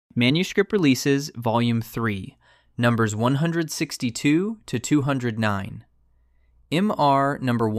Manuscript Releases, Volume 3, numbers 162 to 209. MR number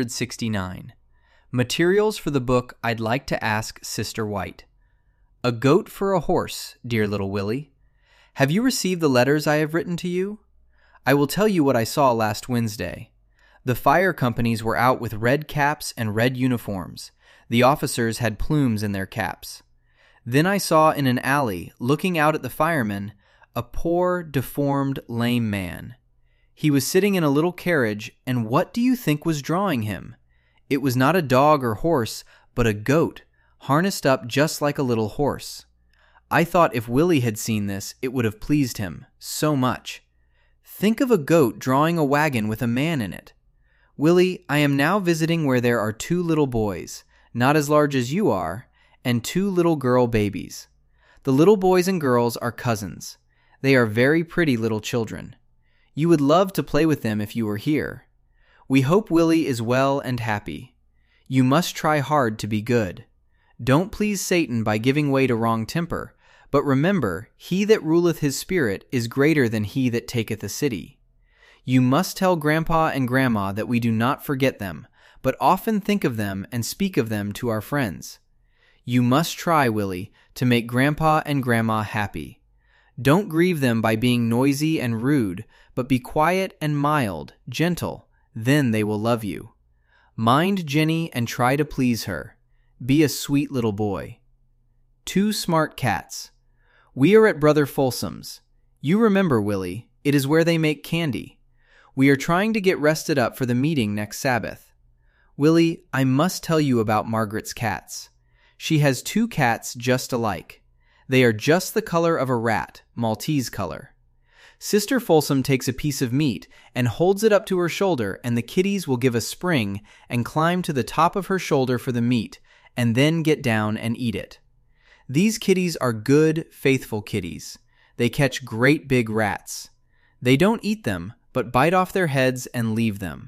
169. Materials for the book I'd Like to Ask Sister White. A goat for a horse, dear little Willie. Have you received the letters I have written to you? I will tell you what I saw last Wednesday. The fire companies were out with red caps and red uniforms. The officers had plumes in their caps. Then I saw in an alley, looking out at the firemen, a poor, deformed, lame man. He was sitting in a little carriage, and what do you think was drawing him? It was not a dog or horse, but a goat, harnessed up just like a little horse. I thought if Willie had seen this, it would have pleased him so much. Think of a goat drawing a wagon with a man in it. Willie, I am now visiting where there are 2 little boys, not as large as you are, and 2 little girl babies. The little boys and girls are cousins. They are very pretty little children. You would love to play with them if you were here. We hope Willie is well and happy. You must try hard to be good. Don't please Satan by giving way to wrong temper, but remember, he that ruleth his spirit is greater than he that taketh a city. You must tell Grandpa and Grandma that we do not forget them, but often think of them and speak of them to our friends. You must try, Willie, to make Grandpa and Grandma happy. Don't grieve them by being noisy and rude, but be quiet and mild, gentle. Then they will love you. Mind Jenny and try to please her. Be a sweet little boy. 2 smart cats. We are at Brother Folsom's. You remember, Willie, it is where they make candy. We are trying to get rested up for the meeting next Sabbath. Willie, I must tell you about Margaret's cats. She has 2 cats just alike. They are just the color of a rat, Maltese color. Sister Folsom takes a piece of meat and holds it up to her shoulder, and the kitties will give a spring and climb to the top of her shoulder for the meat, and then get down and eat it. These kitties are good, faithful kitties. They catch great big rats. They don't eat them, but bite off their heads and leave them.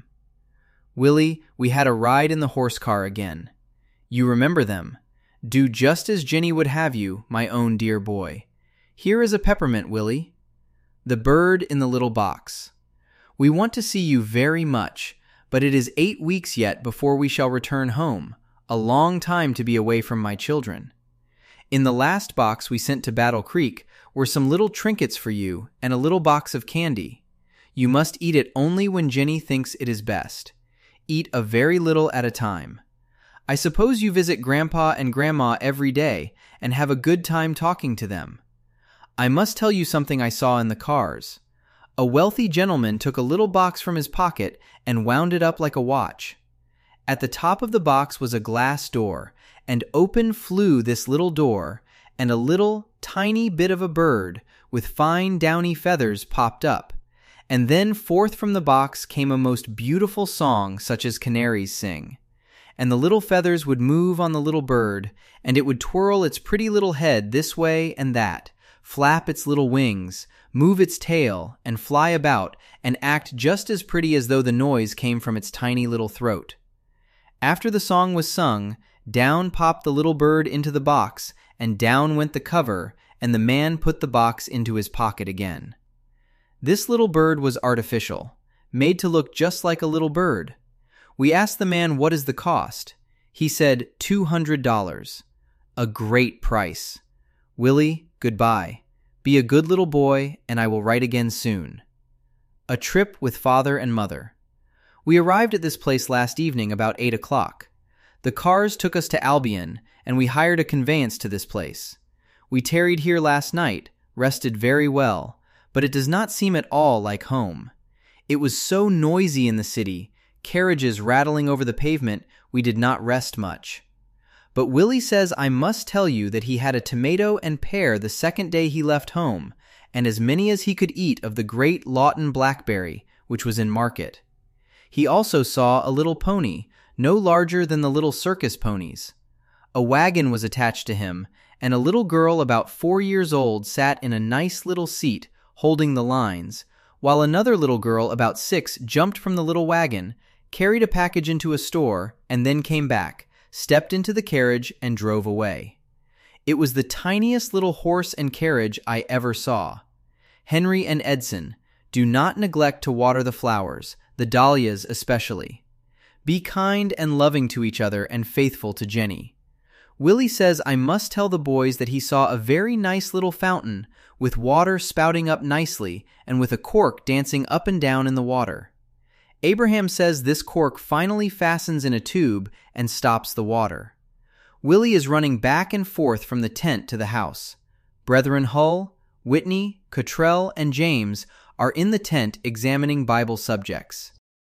Willie, we had a ride in the horse car again. You remember them. Do just as Jenny would have you, my own dear boy. Here is a peppermint, Willie. The bird in the little box. We want to see you very much, but it is 8 weeks yet before we shall return home, a long time to be away from my children. In the last box we sent to Battle Creek were some little trinkets for you and a little box of candy. You must eat it only when Jenny thinks it is best. Eat a very little at a time. I suppose you visit Grandpa and Grandma every day and have a good time talking to them. I must tell you something I saw in the cars. A wealthy gentleman took a little box from his pocket and wound it up like a watch. At the top of the box was a glass door, and open flew this little door, and a little, tiny bit of a bird with fine downy feathers popped up, and then forth from the box came a most beautiful song such as canaries sing. And the little feathers would move on the little bird, and it would twirl its pretty little head this way and that, flap its little wings, move its tail, and fly about, and act just as pretty as though the noise came from its tiny little throat. After the song was sung, down popped the little bird into the box, and down went the cover, and the man put the box into his pocket again. This little bird was artificial, made to look just like a little bird. We asked the man what is the cost. He said $200. A great price. Willie, goodbye. Be a good little boy, and I will write again soon. A trip with father and mother. We arrived at this place last evening about 8 o'clock. The cars took us to Albion, and we hired a conveyance to this place. We tarried here last night, rested very well, but it does not seem at all like home. It was so noisy in the city, carriages rattling over the pavement, we did not rest much. But Willie says I must tell you that he had a tomato and pear the second day he left home, and as many as he could eat of the great Lawton blackberry, which was in market. He also saw a little pony, no larger than the little circus ponies. A wagon was attached to him, and a little girl about 4 years old sat in a nice little seat, holding the lines, while another little girl about 6 jumped from the little wagon, carried a package into a store, and then came back, stepped into the carriage, and drove away. It was the tiniest little horse and carriage I ever saw. Henry and Edson, do not neglect to water the flowers, the dahlias especially. Be kind and loving to each other and faithful to Jenny. Willie says I must tell the boys that he saw a very nice little fountain with water spouting up nicely and with a cork dancing up and down in the water. Abraham says this cork finally fastens in a tube and stops the water. Willie is running back and forth from the tent to the house. Brethren Hull, Whitney, Cottrell, and James are in the tent examining Bible subjects.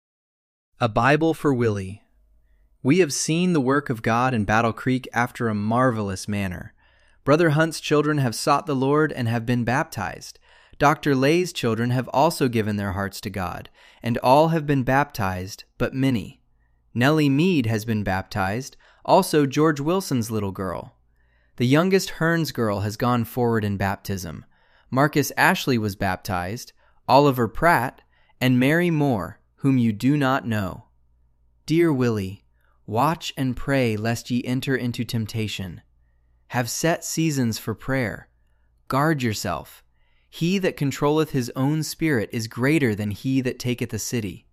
A Bible for Willie. We have seen the work of God in Battle Creek after a marvelous manner. Brother Hunt's children have sought the Lord and have been baptized. Dr. Lay's children have also given their hearts to God, and all have been baptized, but many. Nellie Mead has been baptized, also George Wilson's little girl. The youngest Hearns girl has gone forward in baptism. Marcus Ashley was baptized, Oliver Pratt, and Mary Moore, whom you do not know. Dear Willie, watch and pray lest ye enter into temptation. Have set seasons for prayer. Guard yourself. He that controlleth his own spirit is greater than he that taketh a city.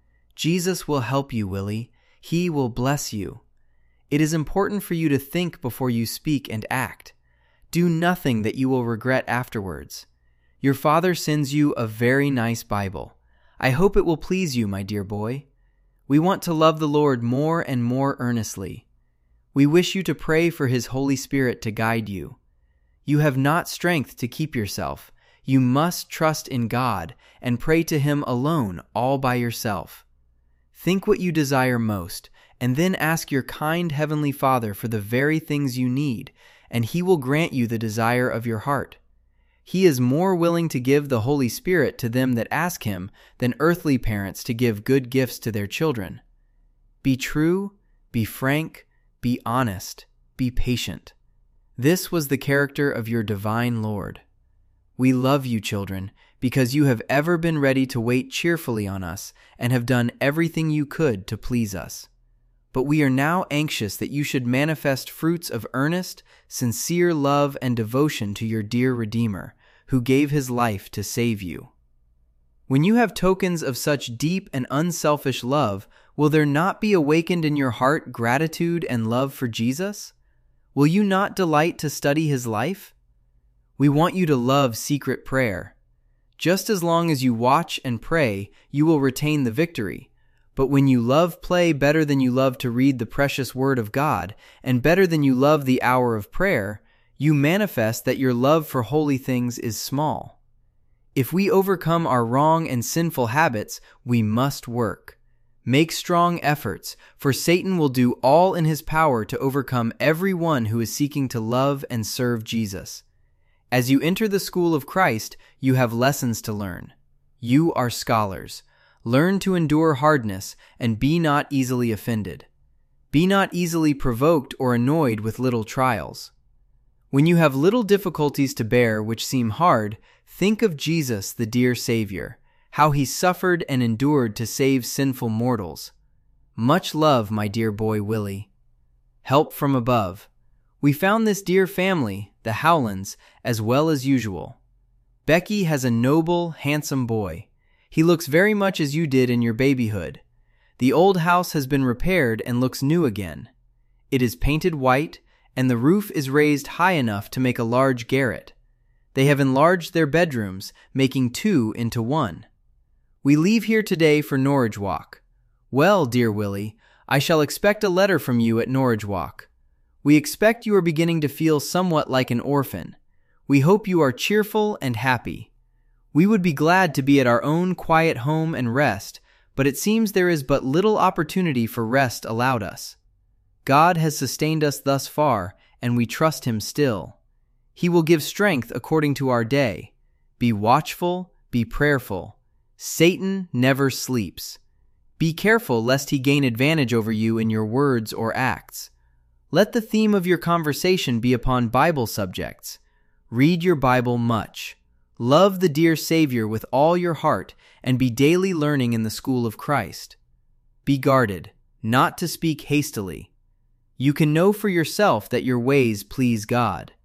Jesus will help you, Willie. He will bless you. It is important for you to think before you speak and act. Do nothing that you will regret afterwards. Your father sends you a very nice Bible. I hope it will please you, my dear boy. We want to love the Lord more and more earnestly. We wish you to pray for His Holy Spirit to guide you. You have not strength to keep yourself. You must trust in God and pray to Him alone, all by yourself. Think what you desire most, and then ask your kind Heavenly Father for the very things you need, and He will grant you the desire of your heart. He is more willing to give the Holy Spirit to them that ask Him than earthly parents to give good gifts to their children. Be true, be frank, be honest, be patient. This was the character of your divine Lord. We love you, children, because you have ever been ready to wait cheerfully on us and have done everything you could to please us. But we are now anxious that you should manifest fruits of earnest, sincere love and devotion to your dear Redeemer, who gave His life to save you. When you have tokens of such deep and unselfish love, will there not be awakened in your heart gratitude and love for Jesus? Will you not delight to study His life? We want you to love secret prayer. Just as long as you watch and pray, you will retain the victory. But when you love play better than you love to read the precious Word of God, and better than you love the hour of prayer, you manifest that your love for holy things is small. If we overcome our wrong and sinful habits, we must work. Make strong efforts, for Satan will do all in his power to overcome everyone who is seeking to love and serve Jesus. As you enter the school of Christ, you have lessons to learn. You are scholars. Learn to endure hardness and be not easily offended. Be not easily provoked or annoyed with little trials. When you have little difficulties to bear which seem hard, think of Jesus, the dear Savior, how He suffered and endured to save sinful mortals. Much love, my dear boy Willie. Help from above. We found this dear family, the Howlands, as well as usual. Becky has a noble, handsome boy. He looks very much as you did in your babyhood. The old house has been repaired and looks new again. It is painted white, and the roof is raised high enough to make a large garret. They have enlarged their bedrooms, making 2 into 1. We leave here today for Norridgewock. Well, dear Willie, I shall expect a letter from you at Norridgewock. We expect you are beginning to feel somewhat like an orphan. We hope you are cheerful and happy. We would be glad to be at our own quiet home and rest, but it seems there is but little opportunity for rest allowed us. God has sustained us thus far, and we trust Him still. He will give strength according to our day. Be watchful, be prayerful. Satan never sleeps. Be careful lest he gain advantage over you in your words or acts. Let the theme of your conversation be upon Bible subjects. Read your Bible much. Love the dear Savior with all your heart, and be daily learning in the school of Christ. Be guarded, not to speak hastily. You can know for yourself that your ways please God.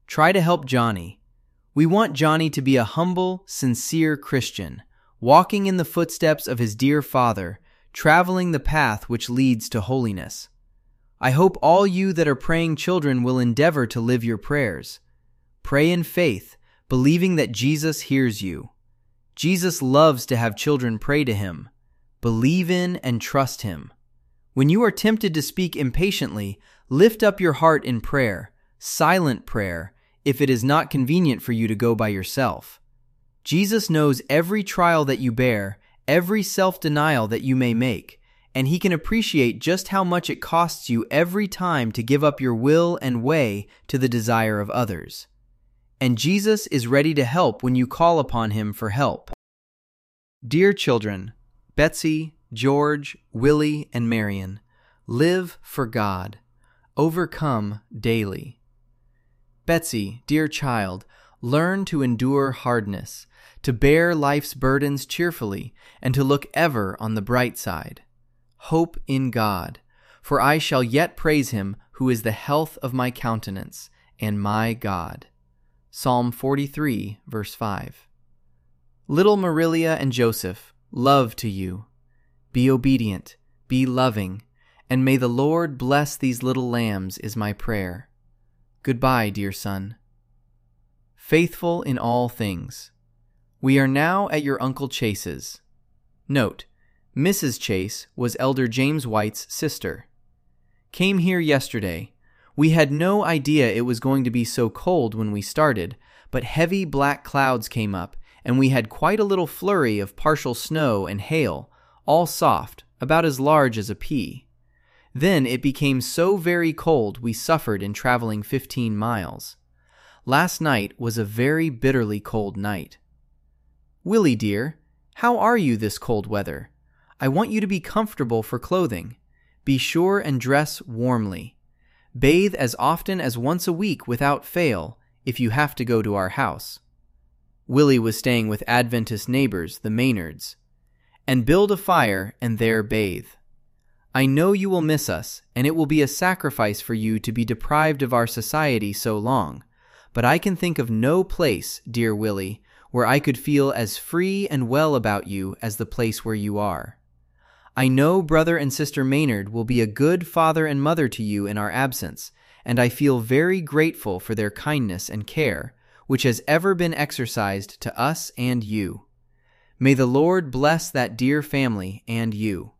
Try to help Johnny. We want Johnny to be a humble, sincere Christian, walking in the footsteps of his dear Father, traveling the path which leads to holiness. I hope all you that are praying children will endeavor to live your prayers. Pray in faith, believing that Jesus hears you. Jesus loves to have children pray to him. Believe in and trust him. When you are tempted to speak impatiently, lift up your heart in prayer, silent prayer, if it is not convenient for you to go by yourself. Jesus knows every trial that you bear, every self-denial that you may make, and he can appreciate just how much it costs you every time to give up your will and way to the desire of others. And Jesus is ready to help when you call upon him for help. Dear children, Betsy, George, Willie, and Marion, live for God. Overcome daily. Betsy, dear child, learn to endure hardness, to bear life's burdens cheerfully, and to look ever on the bright side. Hope in God, for I shall yet praise him who is the health of my countenance and my God. Psalm 43, verse 5. Little Marilia and Joseph, love to you. Be obedient, be loving, and may the Lord bless these little lambs is my prayer. Goodbye, dear son. Faithful in all things. We are now at your Uncle Chase's. Note, Mrs. Chase was Elder James White's sister. Came here yesterday. We had no idea it was going to be so cold when we started, but heavy black clouds came up, and we had quite a little flurry of partial snow and hail, all soft, about as large as a pea. Then it became so very cold we suffered in traveling 15 miles. Last night was a very bitterly cold night. Willie dear, how are you this cold weather? I want you to be comfortable for clothing. Be sure and dress warmly. Bathe as often as once a week without fail, if you have to go to our house. Willie was staying with Adventist neighbors, the Maynards. And build a fire and there bathe. I know you will miss us, and it will be a sacrifice for you to be deprived of our society so long, but I can think of no place, dear Willie, where I could feel as free and well about you as the place where you are. I know Brother and Sister Maynard will be a good father and mother to you in our absence, and I feel very grateful for their kindness and care, which has ever been exercised to us and you. May the Lord bless that dear family and you.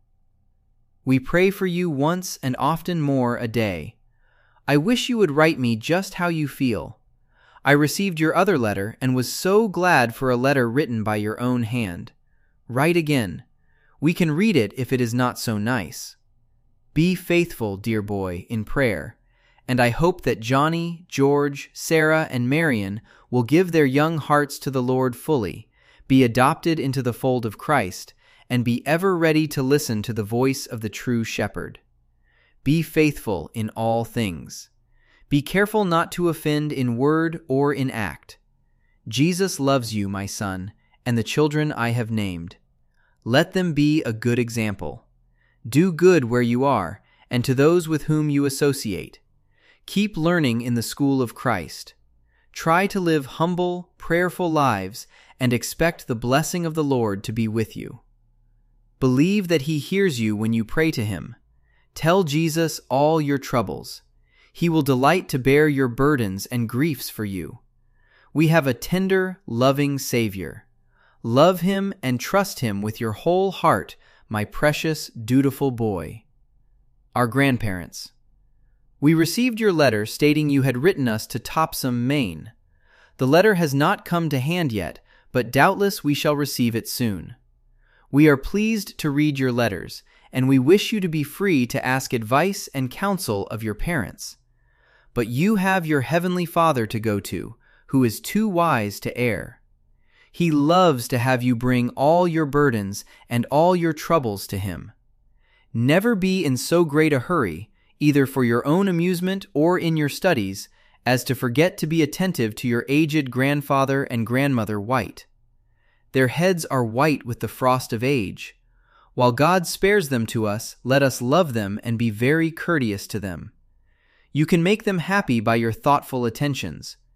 We pray for you once and often more a day. I wish you would write me just how you feel. I received your other letter and was so glad for a letter written by your own hand. Write again. We can read it if it is not so nice. Be faithful, dear boy, in prayer, and I hope that Johnny, George, Sarah, and Marion will give their young hearts to the Lord fully, be adopted into the fold of Christ, and be ever ready to listen to the voice of the true shepherd. Be faithful in all things. Be careful not to offend in word or in act. Jesus loves you, my son, and the children I have named. Let them be a good example. Do good where you are, and to those with whom you associate. Keep learning in the school of Christ. Try to live humble, prayerful lives, and expect the blessing of the Lord to be with you. Believe that he hears you when you pray to him. Tell Jesus all your troubles. He will delight to bear your burdens and griefs for you. We have a tender, loving Savior. Love him and trust him with your whole heart, my precious, dutiful boy. Our grandparents. We received your letter stating you had written us to Topsham, Maine. The letter has not come to hand yet, but doubtless we shall receive it soon. We are pleased to read your letters, and we wish you to be free to ask advice and counsel of your parents. But you have your heavenly Father to go to, who is too wise to err. He loves to have you bring all your burdens and all your troubles to him. Never be in so great a hurry, either for your own amusement or in your studies, as to forget to be attentive to your aged grandfather and grandmother White. Their heads are white with the frost of age. While God spares them to us, let us love them and be very courteous to them. You can make them happy by your thoughtful attentions.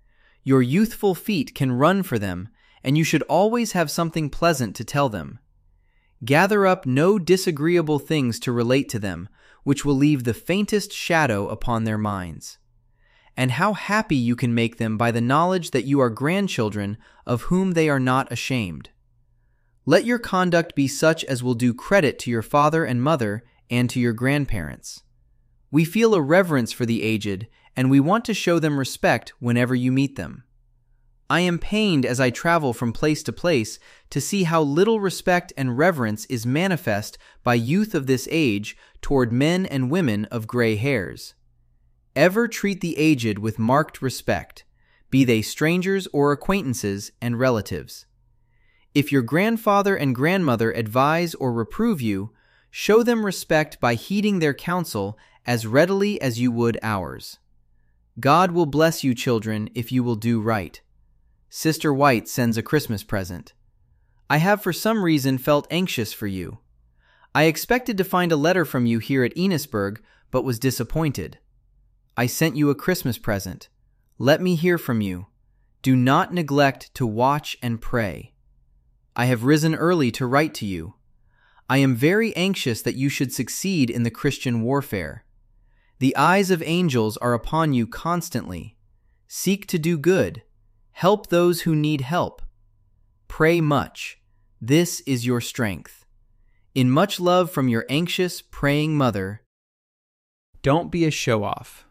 Your youthful feet can run for them, and you should always have something pleasant to tell them. Gather up no disagreeable things to relate to them, which will leave the faintest shadow upon their minds. And how happy you can make them by the knowledge that you are grandchildren of whom they are not ashamed. Let your conduct be such as will do credit to your father and mother and to your grandparents. We feel a reverence for the aged, and we want to show them respect whenever you meet them. I am pained as I travel from place to place to see how little respect and reverence is manifest by youth of this age toward men and women of gray hairs. Ever treat the aged with marked respect, be they strangers or acquaintances and relatives. If your grandfather and grandmother advise or reprove you, show them respect by heeding their counsel as readily as you would ours. God will bless you, children, if you will do right. Sister White sends a Christmas present. I have for some reason felt anxious for you. I expected to find a letter from you here at Enosburg, but was disappointed. I sent you a Christmas present. Let me hear from you. Do not neglect to watch and pray. I have risen early to write to you. I am very anxious that you should succeed in the Christian warfare. The eyes of angels are upon you constantly. Seek to do good. Help those who need help. Pray much. This is your strength. In much love from your anxious, praying mother. Don't be a show-off.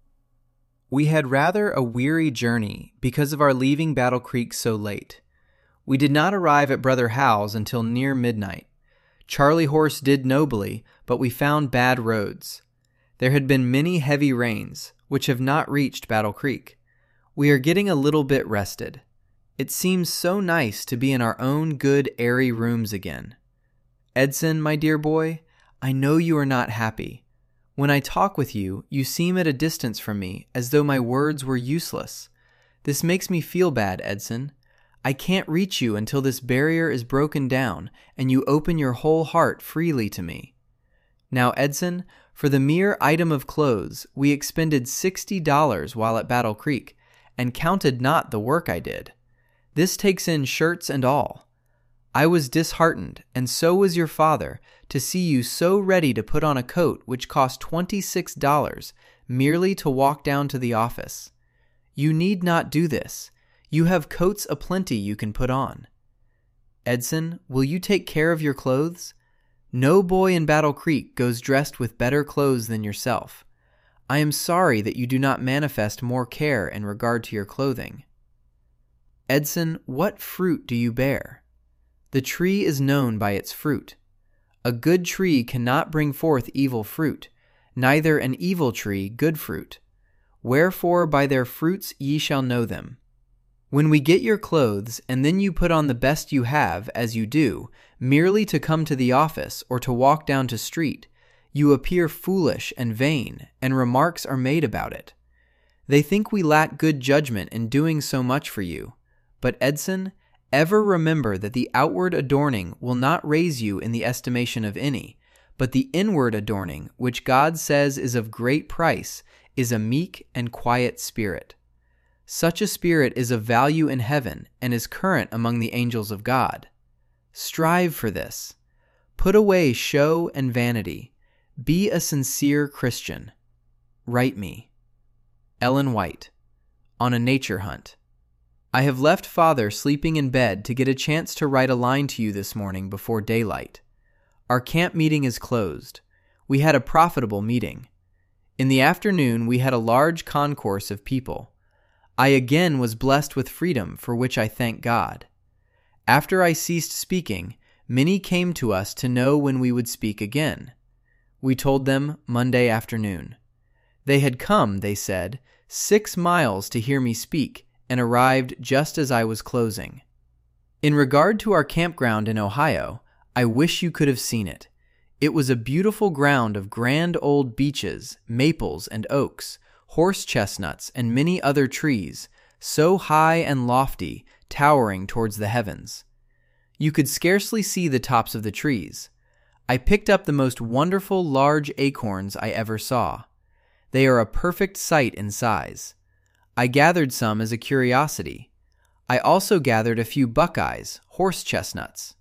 We had rather a weary journey because of our leaving Battle Creek so late. We did not arrive at Brother Hal's until near midnight. Charlie Horse did nobly, but we found bad roads. There had been many heavy rains, which have not reached Battle Creek. We are getting a little bit rested. It seems so nice to be in our own good, airy rooms again. Edson, my dear boy, I know you are not happy. When I talk with you, you seem at a distance from me, as though my words were useless. This makes me feel bad, Edson. I can't reach you until this barrier is broken down and you open your whole heart freely to me. Now, Edson, for the mere item of clothes, we expended $60 while at Battle Creek, and counted not the work I did. This takes in shirts and all. I was disheartened, and so was your father, to see you so ready to put on a coat which cost $26 merely to walk down to the office. You need not do this. You have coats aplenty you can put on. Edson, will you take care of your clothes? No boy in Battle Creek goes dressed with better clothes than yourself. I am sorry that you do not manifest more care in regard to your clothing. Edson, what fruit do you bear? The tree is known by its fruit. A good tree cannot bring forth evil fruit, neither an evil tree good fruit. Wherefore by their fruits ye shall know them. When we get your clothes, and then you put on the best you have, as you do, merely to come to the office or to walk down to street, you appear foolish and vain, and remarks are made about it. They think we lack good judgment in doing so much for you. But Edson, ever remember that the outward adorning will not raise you in the estimation of any, but the inward adorning, which God says is of great price, is a meek and quiet spirit. Such a spirit is of value in heaven and is current among the angels of God. Strive for this. Put away show and vanity. Be a sincere Christian. Write me. Ellen White. On a nature hunt. I have left Father sleeping in bed to get a chance to write a line to you this morning before daylight. Our camp meeting is closed. We had a profitable meeting. In the afternoon, we had a large concourse of people. I again was blessed with freedom, for which I thank God. After I ceased speaking, many came to us to know when we would speak again. We told them Monday afternoon. They had come, they said, 6 miles to hear me speak, and arrived just as I was closing. In regard to our campground in Ohio, I wish you could have seen it. It was a beautiful ground of grand old beeches, maples and oaks, horse chestnuts, and many other trees, so high and lofty, towering towards the heavens. You could scarcely see the tops of the trees. I picked up the most wonderful large acorns I ever saw. They are a perfect sight in size. I gathered some as a curiosity. I also gathered a few buckeyes, horse chestnuts.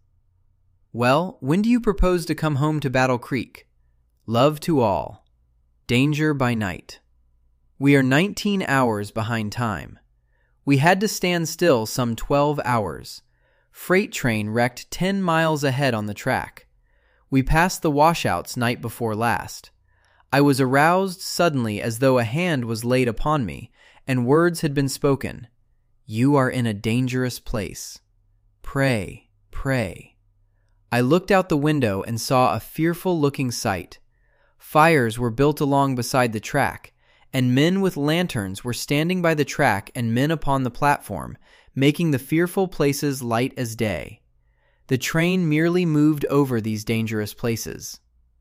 Well, when do you propose to come home to Battle Creek? Love to all. Danger by night. We are 19 hours behind time. We had to stand still some 12 hours. Freight train wrecked 10 miles ahead on the track. We passed the washouts night before last. I was aroused suddenly as though a hand was laid upon me, and words had been spoken. You are in a dangerous place. Pray, pray. I looked out the window and saw a fearful-looking sight. Fires were built along beside the track, and men with lanterns were standing by the track and men upon the platform, making the fearful places light as day. The train merely moved over these dangerous places.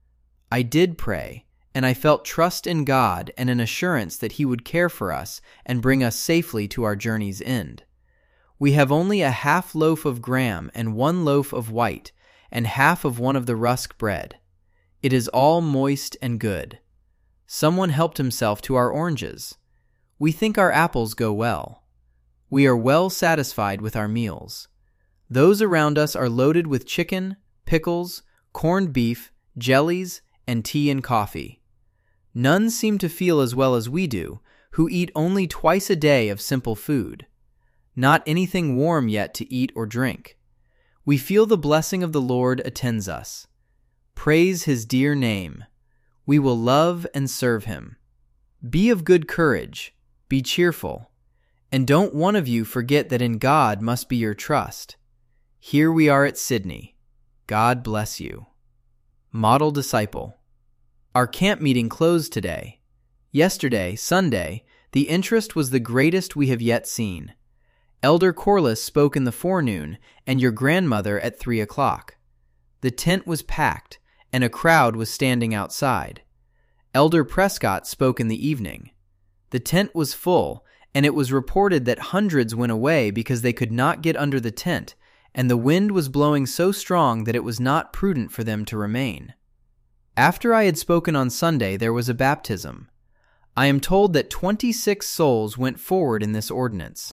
I did pray, and I felt trust in God and an assurance that He would care for us and bring us safely to our journey's end. We have only a half loaf of graham and 1 loaf of white, and half of one of the rusk bread. It is all moist and good. Someone helped himself to our oranges. We think our apples go well. We are well satisfied with our meals. Those around us are loaded with chicken, pickles, corned beef, jellies, and tea and coffee. None seem to feel as well as we do, who eat only twice a day of simple food. Not anything warm yet to eat or drink. We feel the blessing of the Lord attends us. Praise His dear name. We will love and serve Him. Be of good courage. Be cheerful. And don't one of you forget that in God must be your trust. Here we are at Sydney. God bless you. Model Disciple. Our camp meeting closed today. Yesterday, Sunday, the interest was the greatest we have yet seen. Elder Corliss spoke in the forenoon, and your grandmother at 3 o'clock. The tent was packed, and a crowd was standing outside. Elder Prescott spoke in the evening. The tent was full, and it was reported that hundreds went away because they could not get under the tent, and the wind was blowing so strong that it was not prudent for them to remain. After I had spoken on Sunday, there was a baptism. I am told that 26 souls went forward in this ordinance.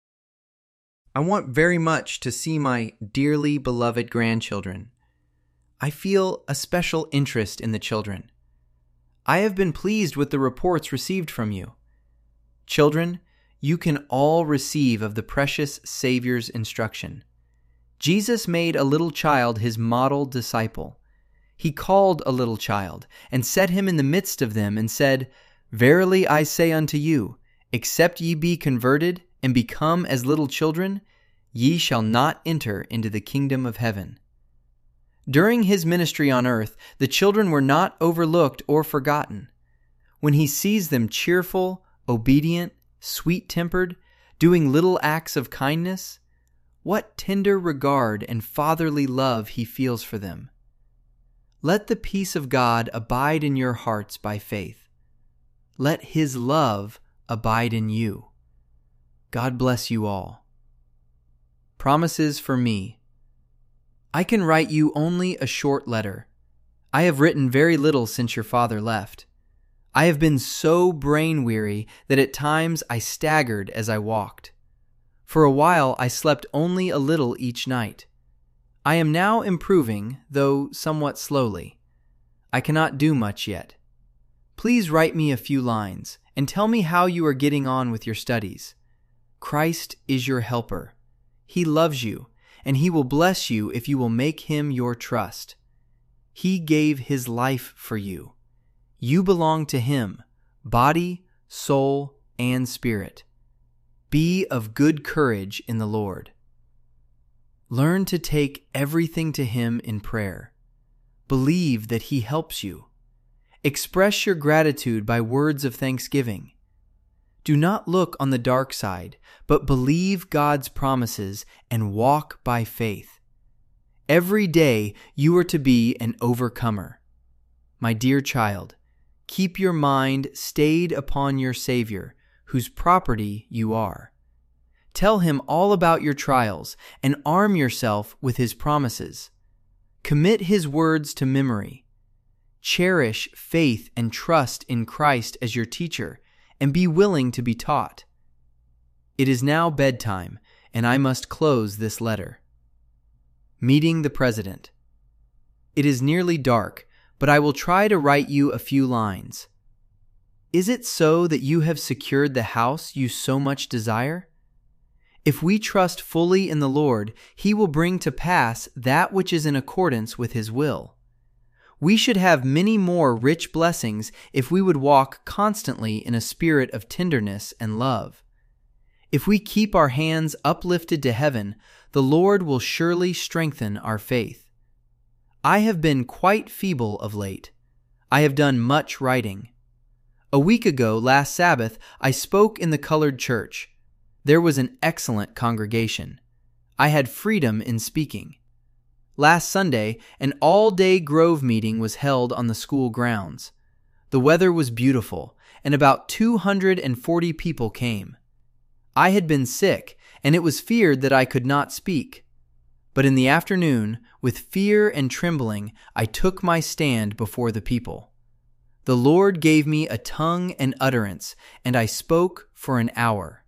I want very much to see my dearly beloved grandchildren. I feel a special interest in the children. I have been pleased with the reports received from you. Children, you can all receive of the precious Savior's instruction. Jesus made a little child His model disciple. He called a little child and set him in the midst of them and said, Verily I say unto you, except ye be converted and become as little children, ye shall not enter into the kingdom of heaven. During His ministry on earth, the children were not overlooked or forgotten. When He sees them cheerful, obedient, sweet-tempered, doing little acts of kindness, what tender regard and fatherly love He feels for them. Let the peace of God abide in your hearts by faith. Let His love abide in you. God bless you all. Promises for me. I can write you only a short letter. I have written very little since your father left. I have been so brain-weary that at times I staggered as I walked. For a while I slept only a little each night. I am now improving, though somewhat slowly. I cannot do much yet. Please write me a few lines and tell me how you are getting on with your studies. Christ is your helper. He loves you, and He will bless you if you will make Him your trust. He gave His life for you. You belong to Him, body, soul, and spirit. Be of good courage in the Lord. Learn to take everything to Him in prayer. Believe that He helps you. Express your gratitude by words of thanksgiving. Do not look on the dark side, but believe God's promises and walk by faith. Every day you are to be an overcomer. My dear child, keep your mind stayed upon your Savior, whose property you are. Tell Him all about your trials and arm yourself with His promises. Commit His words to memory. Cherish faith and trust in Christ as your teacher, and be willing to be taught. It is now bedtime, and I must close this letter. Meeting the President. It is nearly dark, but I will try to write you a few lines. Is it so that you have secured the house you so much desire? If we trust fully in the Lord, He will bring to pass that which is in accordance with His will. We should have many more rich blessings if we would walk constantly in a spirit of tenderness and love. If we keep our hands uplifted to heaven, the Lord will surely strengthen our faith. I have been quite feeble of late. I have done much writing. A week ago, last Sabbath, I spoke in the colored church. There was an excellent congregation. I had freedom in speaking. Last Sunday, an all-day Grove meeting was held on the school grounds. The weather was beautiful, and about 240 people came. I had been sick, and it was feared that I could not speak. But in the afternoon, with fear and trembling, I took my stand before the people. The Lord gave me a tongue and utterance, and I spoke for an hour.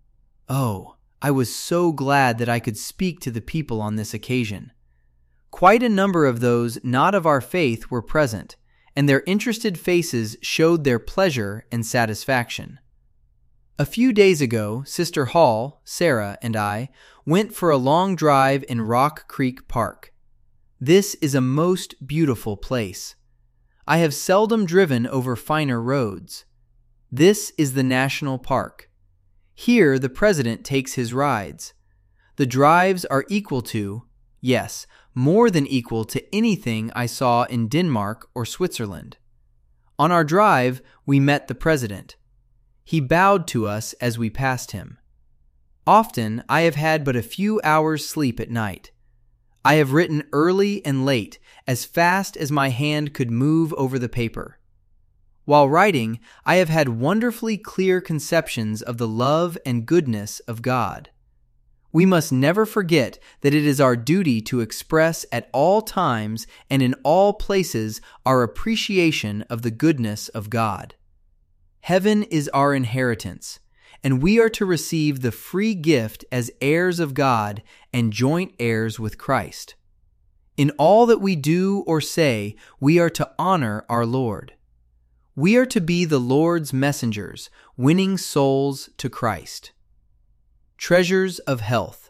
Oh, I was so glad that I could speak to the people on this occasion. Quite a number of those not of our faith were present, and their interested faces showed their pleasure and satisfaction. A few days ago, Sister Hall, Sarah, and I went for a long drive in Rock Creek Park. This is a most beautiful place. I have seldom driven over finer roads. This is the National Park. Here the President takes his rides. The drives are equal to, yes, more than equal to anything I saw in Denmark or Switzerland. On our drive, we met the President. He bowed to us as we passed him. Often I have had but a few hours' sleep at night. I have written early and late, as fast as my hand could move over the paper. While writing, I have had wonderfully clear conceptions of the love and goodness of God. We must never forget that it is our duty to express at all times and in all places our appreciation of the goodness of God. Heaven is our inheritance, and we are to receive the free gift as heirs of God and joint heirs with Christ. In all that we do or say, we are to honor our Lord. We are to be the Lord's messengers, winning souls to Christ. Treasures of health.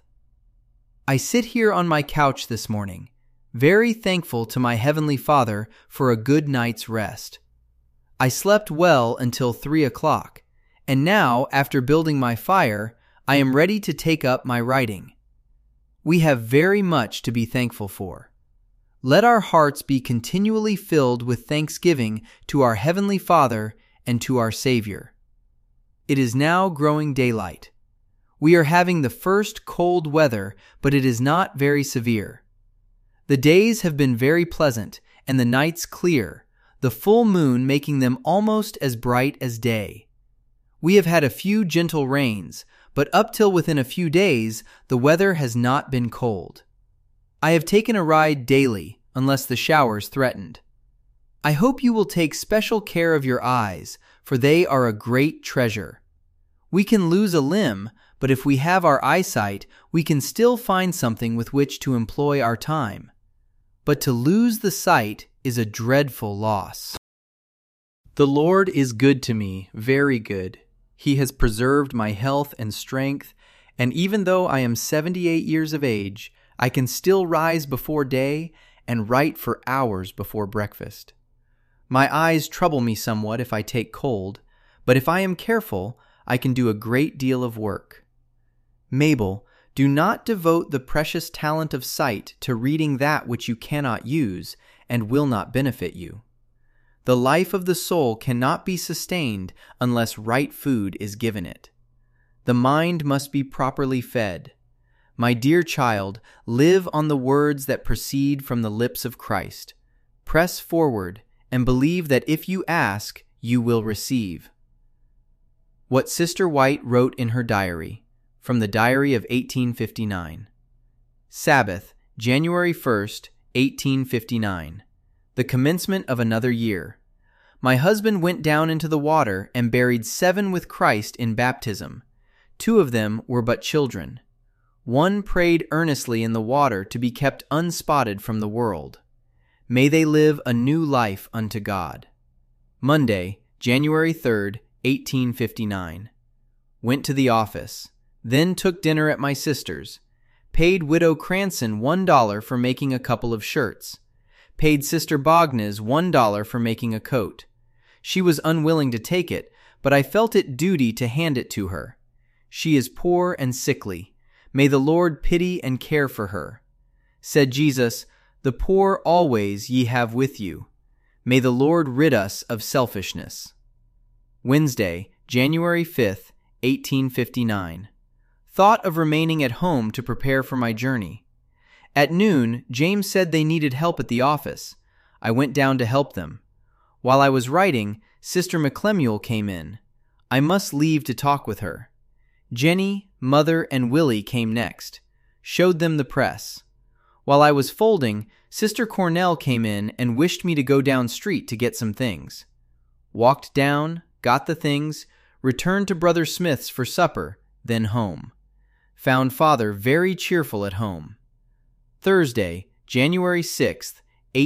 I sit here on my couch this morning, very thankful to my Heavenly Father for a good night's rest. I slept well until 3 o'clock, and now, after building my fire, I am ready to take up my writing. We have very much to be thankful for. Let our hearts be continually filled with thanksgiving to our Heavenly Father and to our Savior. It is now growing daylight. We are having the first cold weather, but it is not very severe. The days have been very pleasant, and the nights clear, the full moon making them almost as bright as day. We have had a few gentle rains, but up till within a few days, the weather has not been cold. I have taken a ride daily, unless the showers threatened. I hope you will take special care of your eyes, for they are a great treasure. We can lose a limb, but if we have our eyesight, we can still find something with which to employ our time. But to lose the sight is a dreadful loss. The Lord is good to me, very good. He has preserved my health and strength, and even though I am 78 years of age, I can still rise before day and write for hours before breakfast. My eyes trouble me somewhat if I take cold, but if I am careful, I can do a great deal of work. Mabel, do not devote the precious talent of sight to reading that which you cannot use and will not benefit you. The life of the soul cannot be sustained unless right food is given it. The mind must be properly fed. My dear child, live on the words that proceed from the lips of Christ. Press forward and believe that if you ask, you will receive. What Sister White wrote in her diary, from the diary of 1859. Sabbath, January 1st, 1859. The commencement of another year. My husband went down into the water and buried 7 with Christ in baptism. 2 of them were but children. One prayed earnestly in the water to be kept unspotted from the world. May they live a new life unto God. Monday, January 3rd, 1859. Went to the office. Then took dinner at my sister's. Paid Widow Cranson $1 for making a couple of shirts. Paid Sister Bognes $1 for making a coat. She was unwilling to take it, but I felt it duty to hand it to her. She is poor and sickly. May the Lord pity and care for her. Said Jesus, "The poor always ye have with you." May the Lord rid us of selfishness. Wednesday, January 5th, 1859. Thought of remaining at home to prepare for my journey. At noon, James said they needed help at the office. I went down to help them. While I was writing, Sister McLemuel came in. I must leave to talk with her. Jenny, Mother, and Willie came next. Showed them the press. While I was folding, Sister Cornell came in and wished me to go down street to get some things. Walked down, got the things, returned to Brother Smith's for supper, then home. Found Father very cheerful at home. Thursday, January 6th,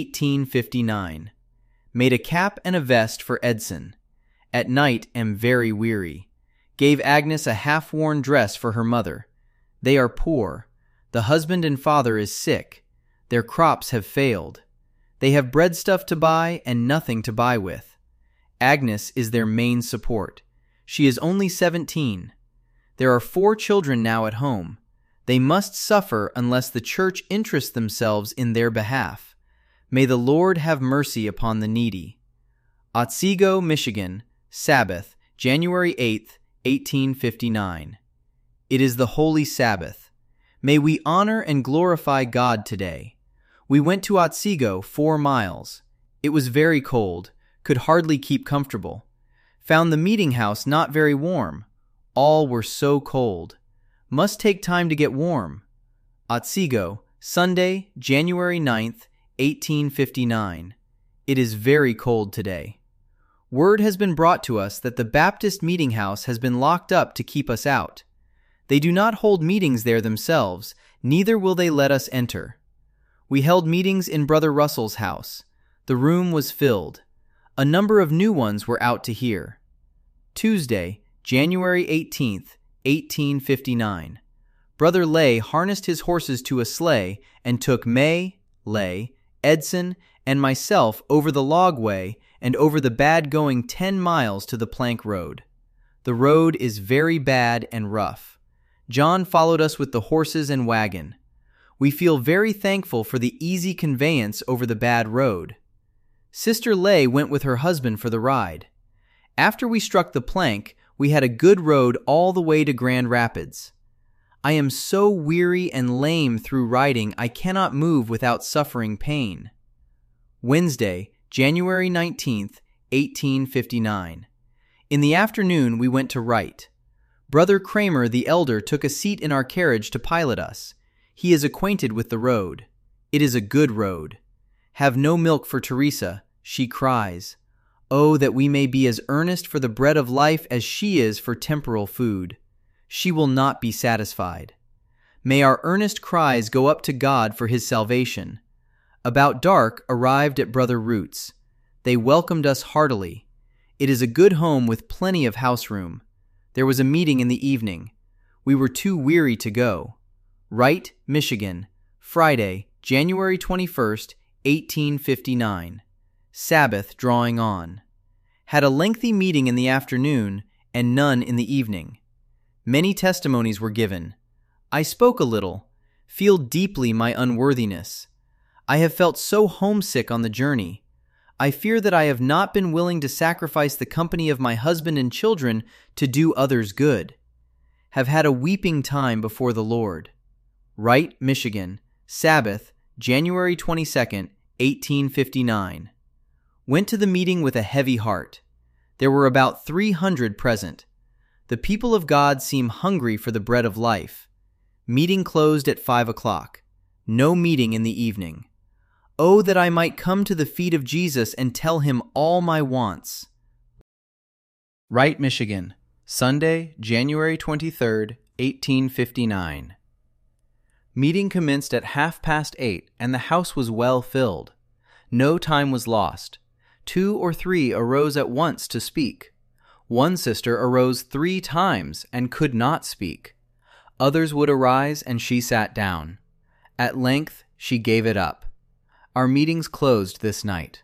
1859. Made a cap and a vest for Edson. At night am very weary. Gave Agnes a half-worn dress for her mother. They are poor. The husband and father is sick. Their crops have failed. They have breadstuff to buy and nothing to buy with. Agnes is their main support. She is only 17. There are 4 children now at home. They must suffer unless the church interests themselves in their behalf. May the Lord have mercy upon the needy. Otsego, Michigan, Sabbath, January 8th, 1859. It is the Holy Sabbath. May we honor and glorify God today. We went to Otsego 4 miles. It was very cold, could hardly keep comfortable. Found the meeting house not very warm. All were so cold. Must take time to get warm. Otsego, Sunday, January 9th, 1859. It is very cold today. Word has been brought to us that the Baptist meeting house has been locked up to keep us out. They do not hold meetings there themselves, neither will they let us enter. We held meetings in Brother Russell's house. The room was filled. A number of new ones were out to hear. Tuesday, January 18th, 1859. Brother Lay harnessed his horses to a sleigh and took May, Lay, Edson, and myself over the logway and over the bad-going 10 miles to the plank road. The road is very bad and rough. John followed us with the horses and wagon. We feel very thankful for the easy conveyance over the bad road. Sister Lay went with her husband for the ride. After we struck the plank, we had a good road all the way to Grand Rapids. I am so weary and lame through riding I cannot move without suffering pain. Wednesday, January 19th, 1859. In the afternoon we went to write. Brother Kramer the elder took a seat in our carriage to pilot us. He is acquainted with the road. It is a good road. Have no milk for Teresa, she cries. Oh, that we may be as earnest for the bread of life as she is for temporal food. She will not be satisfied. May our earnest cries go up to God for his salvation. About dark arrived at Brother Root's. They welcomed us heartily. It is a good home with plenty of house room. There was a meeting in the evening. We were too weary to go. Wright, Michigan, Friday, January 21st, 1859. Sabbath drawing on. Had a lengthy meeting in the afternoon and none in the evening. Many testimonies were given. I spoke a little, feel deeply my unworthiness. I have felt so homesick on the journey. I fear that I have not been willing to sacrifice the company of my husband and children to do others good. Have had a weeping time before the Lord. Wright, Michigan, Sabbath, January 22nd, 1859. Went to the meeting with a heavy heart. There were about 300 present. The people of God seem hungry for the bread of life. Meeting closed at 5 o'clock. No meeting in the evening. Oh, that I might come to the feet of Jesus and tell him all my wants. Wright, Michigan, Sunday, January 23, 1859. Meeting commenced at 8:30, and the house was well filled. No time was lost. 2 or 3 arose at once to speak. One sister arose 3 times and could not speak. Others would arise, and she sat down. At length she gave it up. Our meetings closed this night.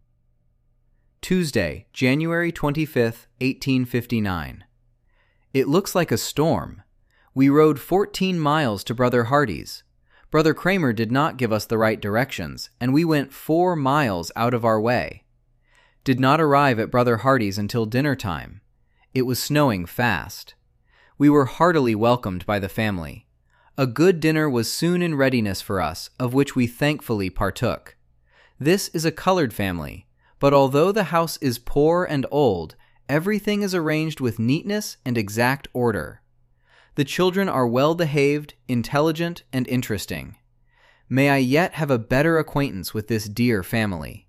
Tuesday, January 25, 1859. It looks like a storm. We rode 14 miles to Brother Hardy's. Brother Kramer did not give us the right directions, and we went 4 miles out of our way. Did not arrive at Brother Hardy's until dinner time. It was snowing fast. We were heartily welcomed by the family. A good dinner was soon in readiness for us, of which we thankfully partook. This is a colored family, but although the house is poor and old, everything is arranged with neatness and exact order. The children are well behaved, intelligent, and interesting. May I yet have a better acquaintance with this dear family.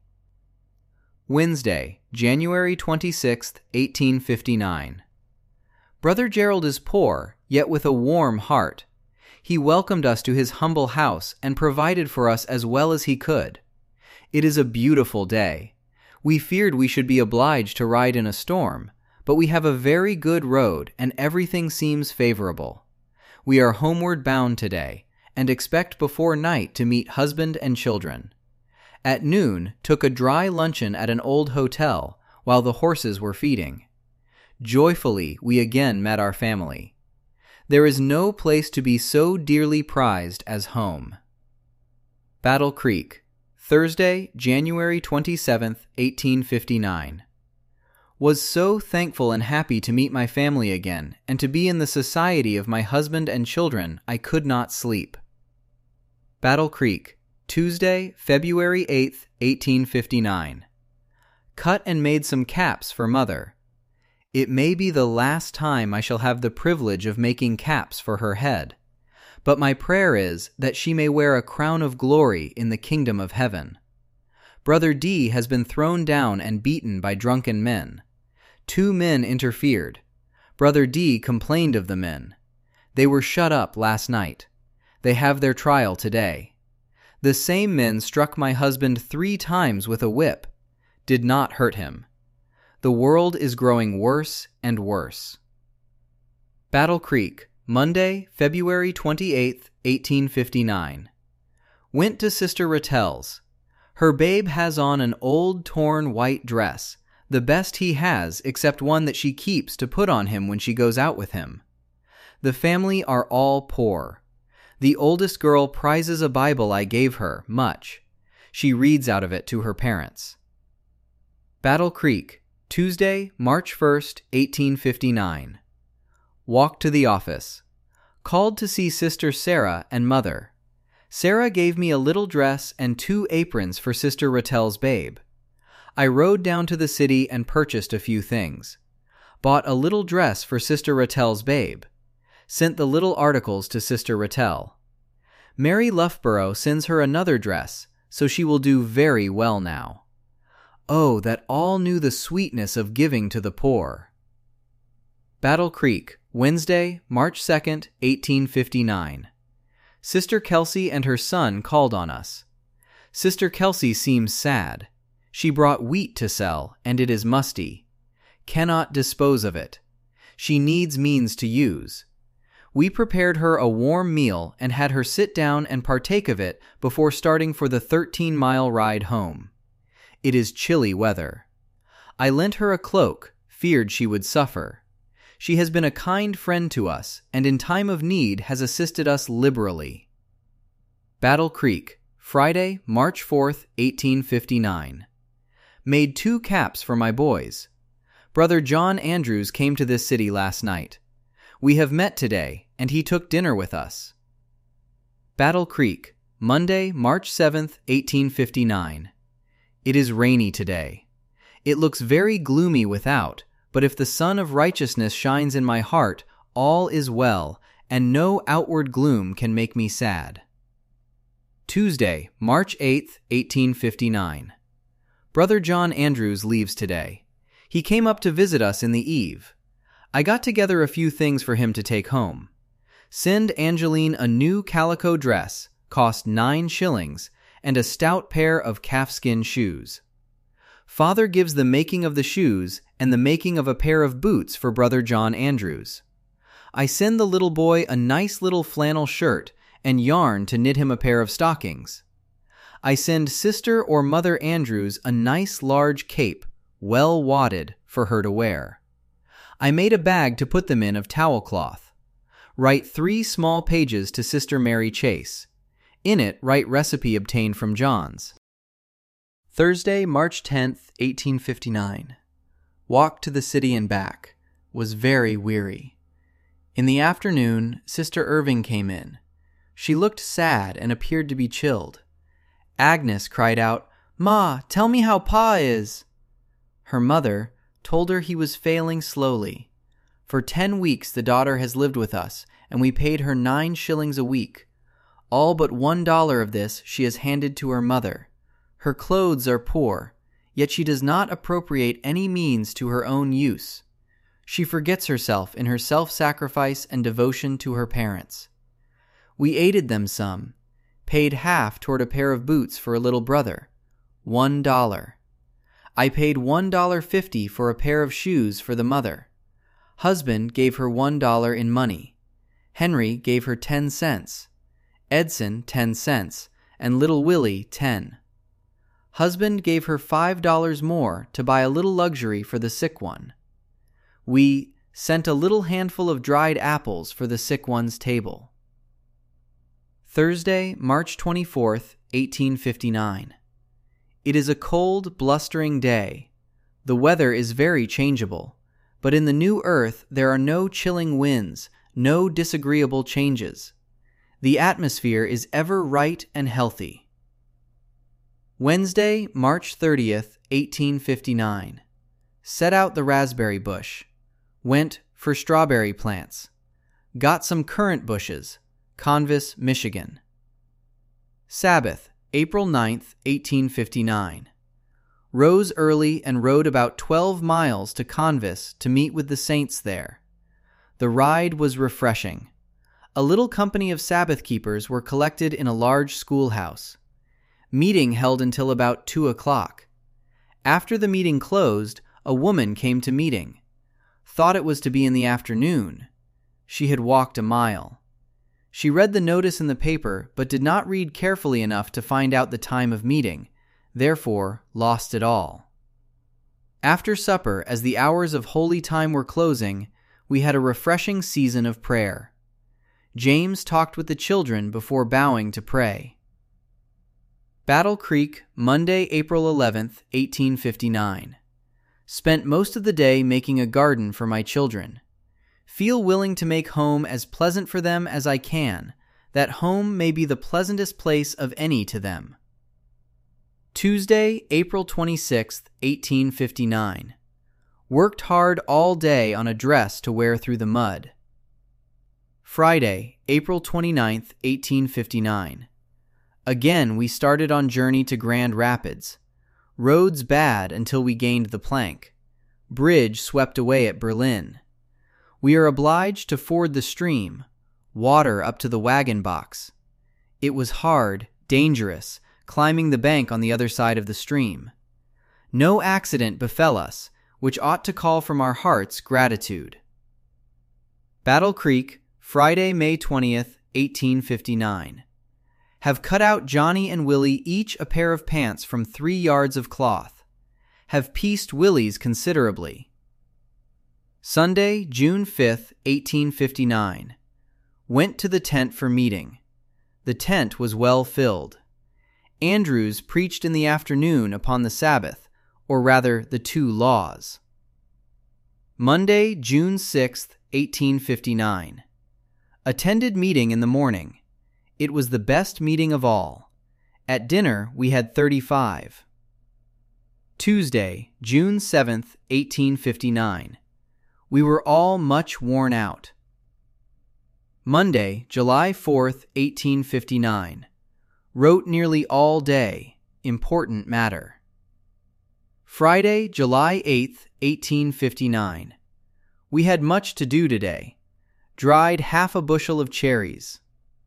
Wednesday, January 26, 1859. Brother Gerald is poor, yet with a warm heart. He welcomed us to his humble house and provided for us as well as he could. It is a beautiful day. We feared we should be obliged to ride in a storm, but we have a very good road and everything seems favorable. We are homeward bound today, and expect before night to meet husband and children. At noon, took a dry luncheon at an old hotel while the horses were feeding. Joyfully we again met our family. There is no place to be so dearly prized as home. Battle Creek, Thursday, January 27, 1859. Was so thankful and happy to meet my family again and to be in the society of my husband and children, I could not sleep. Battle Creek, Tuesday, February 8, 1859. Cut and made some caps for Mother. It may be the last time I shall have the privilege of making caps for her head, but my prayer is that she may wear a crown of glory in the kingdom of heaven. Brother D has been thrown down and beaten by drunken men. 2 men interfered. Brother D complained of the men. They were shut up last night. They have their trial today. The same men struck my husband 3 times with a whip. Did not hurt him. The world is growing worse and worse. Battle Creek, Monday, February 28, 1859. Went to Sister Rattel's. Her babe has on an old torn white dress, the best he has except one that she keeps to put on him when she goes out with him. The family are all poor. The oldest girl prizes a Bible I gave her much. She reads out of it to her parents. Battle Creek, Tuesday, March 1st, 1859. Walked to the office. Called to see Sister Sarah and Mother. Sarah gave me a little dress and 2 aprons for Sister Rattel's babe. I rode down to the city and purchased a few things. Bought a little dress for Sister Rattel's babe. Sent the little articles to Sister Rattel. Mary Loughborough sends her another dress, so she will do very well now. Oh, that all knew the sweetness of giving to the poor. Battle Creek, Wednesday, March 2nd, 1859. Sister Kelsey and her son called on us. Sister Kelsey seems sad. She brought wheat to sell, and it is musty. Cannot dispose of it. She needs means to use. We prepared her a warm meal and had her sit down and partake of it before starting for the 13-mile ride home. It is chilly weather. I lent her a cloak, feared she would suffer. She has been a kind friend to us, and in time of need has assisted us liberally. Battle Creek, Friday, March 4th, 1859. Made 2 caps for my boys. Brother John Andrews came to this city last night. We have met today, and he took dinner with us. Battle Creek, Monday, March 7th, 1859. It is rainy today. It looks very gloomy without, but if the sun of righteousness shines in my heart, all is well, and no outward gloom can make me sad. Tuesday, March 8th, 1859. Brother John Andrews leaves today. He came up to visit us in the eve. I got together a few things for him to take home. Send Angeline a new calico dress, cost 9 shillings, and a stout pair of calfskin shoes. Father gives the making of the shoes and the making of a pair of boots for Brother John Andrews. I send the little boy a nice little flannel shirt and yarn to knit him a pair of stockings. I send Sister or Mother Andrews a nice large cape, well wadded, for her to wear. I made a bag to put them in of towel cloth. Write 3 small pages to Sister Mary Chase. In it, write recipe obtained from John's. Thursday, March 10th, 1859. Walked to the city and back. Was very weary. In the afternoon, Sister Irving came in. She looked sad and appeared to be chilled. Agnes cried out, "Ma, tell me how Pa is." Her mother told her he was failing slowly. For 10 weeks the daughter has lived with us, and we paid her 9 shillings a week. All but $1 of this she has handed to her mother. Her clothes are poor, yet she does not appropriate any means to her own use. She forgets herself in her self-sacrifice and devotion to her parents. We aided them some, paid half toward a pair of boots for a little brother, $1. I paid $1.50 for a pair of shoes for the mother. Husband gave her $1 in money. Henry gave her 10 cents. Edson 10 cents, and little Willie 10. Husband gave her $5 more to buy a little luxury for the sick one. We sent a little handful of dried apples for the sick one's table. Thursday, March 24th, 1859. It is a cold, blustering day. The weather is very changeable, but in the new earth there are no chilling winds, no disagreeable changes. The atmosphere is ever right and healthy. Wednesday, March 30th, 1859. Set out the raspberry bush. Went for strawberry plants. Got some currant bushes. Convis, Michigan. Sabbath, April 9th, 1859. Rose early and rode about 12 miles to Convis to meet with the saints there. The ride was refreshing. A little company of Sabbath keepers were collected in a large schoolhouse. Meeting held until about 2 o'clock. After the meeting closed, a woman came to meeting. Thought it was to be in the afternoon. She had walked a mile. She read the notice in the paper, but did not read carefully enough to find out the time of meeting, therefore lost it all. After supper, as the hours of holy time were closing, we had a refreshing season of prayer. James talked with the children before bowing to pray. Battle Creek, Monday, April 11th, 1859. Spent most of the day making a garden for my children. Feel willing to make home as pleasant for them as I can, that home may be the pleasantest place of any to them. Tuesday, April 26th, 1859. Worked hard all day on a dress to wear through the mud. Friday, April 29th, 1859. Again we started on journey to Grand Rapids. Roads bad until we gained the plank. Bridge swept away at Berlin. We are obliged to ford the stream, water up to the wagon box. It was hard, dangerous, climbing the bank on the other side of the stream. No accident befell us, which ought to call from our hearts gratitude. Battle Creek, Friday, May 20th, 1859. Have cut out Johnny and Willie each a pair of pants from 3 yards of cloth. Have pieced Willie's considerably. Sunday, June 5th, 1859. Went to the tent for meeting. The tent was well filled. Andrews preached in the afternoon upon the Sabbath, or rather the 2 laws. Monday, June 6th, 1859. Attended meeting in the morning. It was the best meeting of all. At dinner we had 35. Tuesday, June 7th, 1859. We were all much worn out. Monday, July 4th, 1859. Wrote nearly all day. Important matter. Friday, July 8th, 1859. We had much to do today. Dried half a bushel of cherries.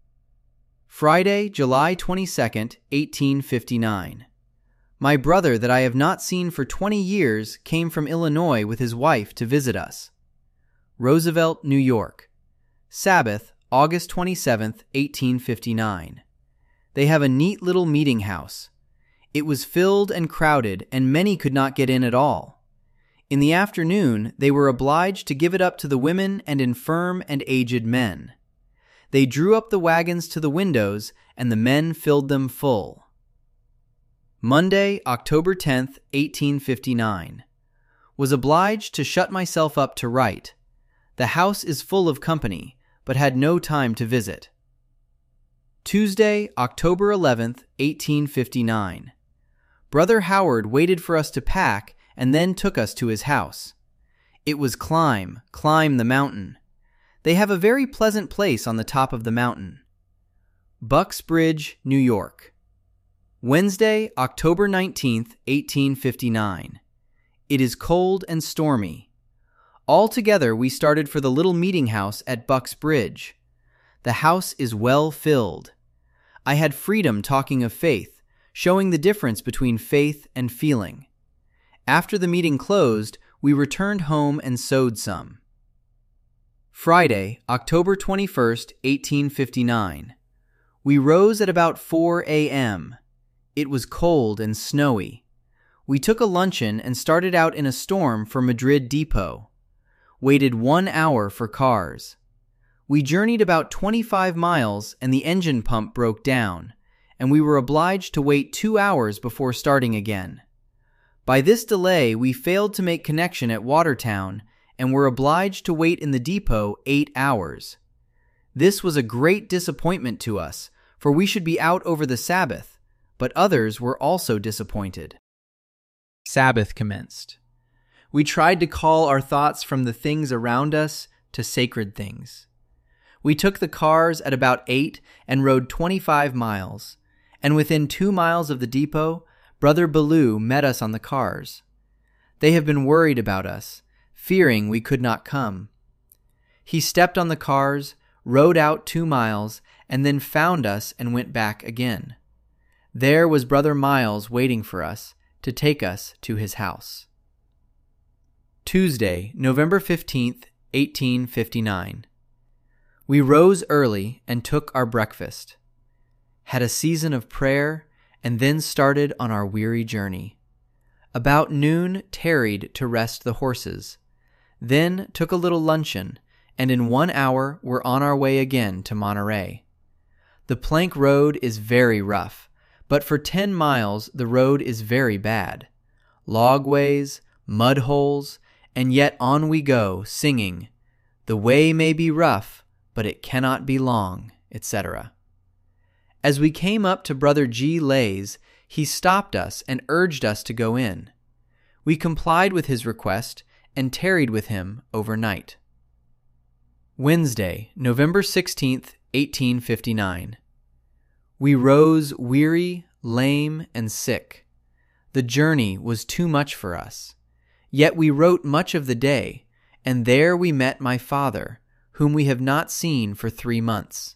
Friday, July 22nd, 1859. My brother that I have not seen for 20 years came from Illinois with his wife to visit us. Roosevelt, New York. Sabbath, August 27th, 1859. They have a neat little meeting house. It was filled and crowded, and many could not get in at all. In the afternoon, they were obliged to give it up to the women and infirm and aged men. They drew up the wagons to the windows, and the men filled them full. Monday, October 10th, 1859. Was obliged to shut myself up to write. The house is full of company, but had no time to visit. Tuesday, October 11th, 1859. Brother Howard waited for us to pack and then took us to his house. It was climb the mountain. They have a very pleasant place on the top of the mountain. Bucks Bridge, New York. Wednesday, October 19th, 1859. It is cold and stormy. Altogether, we started for the little meeting house at Bucks Bridge. The house is well filled. I had freedom talking of faith, showing the difference between faith and feeling. After the meeting closed, we returned home and sewed some. Friday, October 21st, 1859. We rose at about 4 a.m. It was cold and snowy. We took a luncheon and started out in a storm for Madrid Depot. Waited 1 hour for cars. We journeyed about 25 miles and the engine pump broke down, and we were obliged to wait 2 hours before starting again. By this delay, we failed to make connection at Watertown and were obliged to wait in the depot 8 hours. This was a great disappointment to us, for we should be out over the Sabbath, but others were also disappointed. Sabbath commenced. We tried to call our thoughts from the things around us to sacred things. We took the cars at about 8 and rode 25 miles, and within 2 miles of the depot, Brother Ballou met us on the cars. They have been worried about us, fearing we could not come. He stepped on the cars, rode out 2 miles, and then found us and went back again. There was Brother Miles waiting for us to take us to his house. Tuesday, November 15th, 1859. We rose early and took our breakfast, had a season of prayer, and then started on our weary journey. About noon tarried to rest the horses, then took a little luncheon, and in 1 hour were on our way again to Monterey. The plank road is very rough, but for 10 miles the road is very bad. Logways, mud holes, and yet on we go, singing, "The way may be rough, but it cannot be long," etc. As we came up to Brother G. Lay's, he stopped us and urged us to go in. We complied with his request and tarried with him overnight. Wednesday, November 16th, 1859. We rose weary, lame, and sick. The journey was too much for us. Yet we wrote much of the day, and there we met my father, whom we have not seen for 3 months.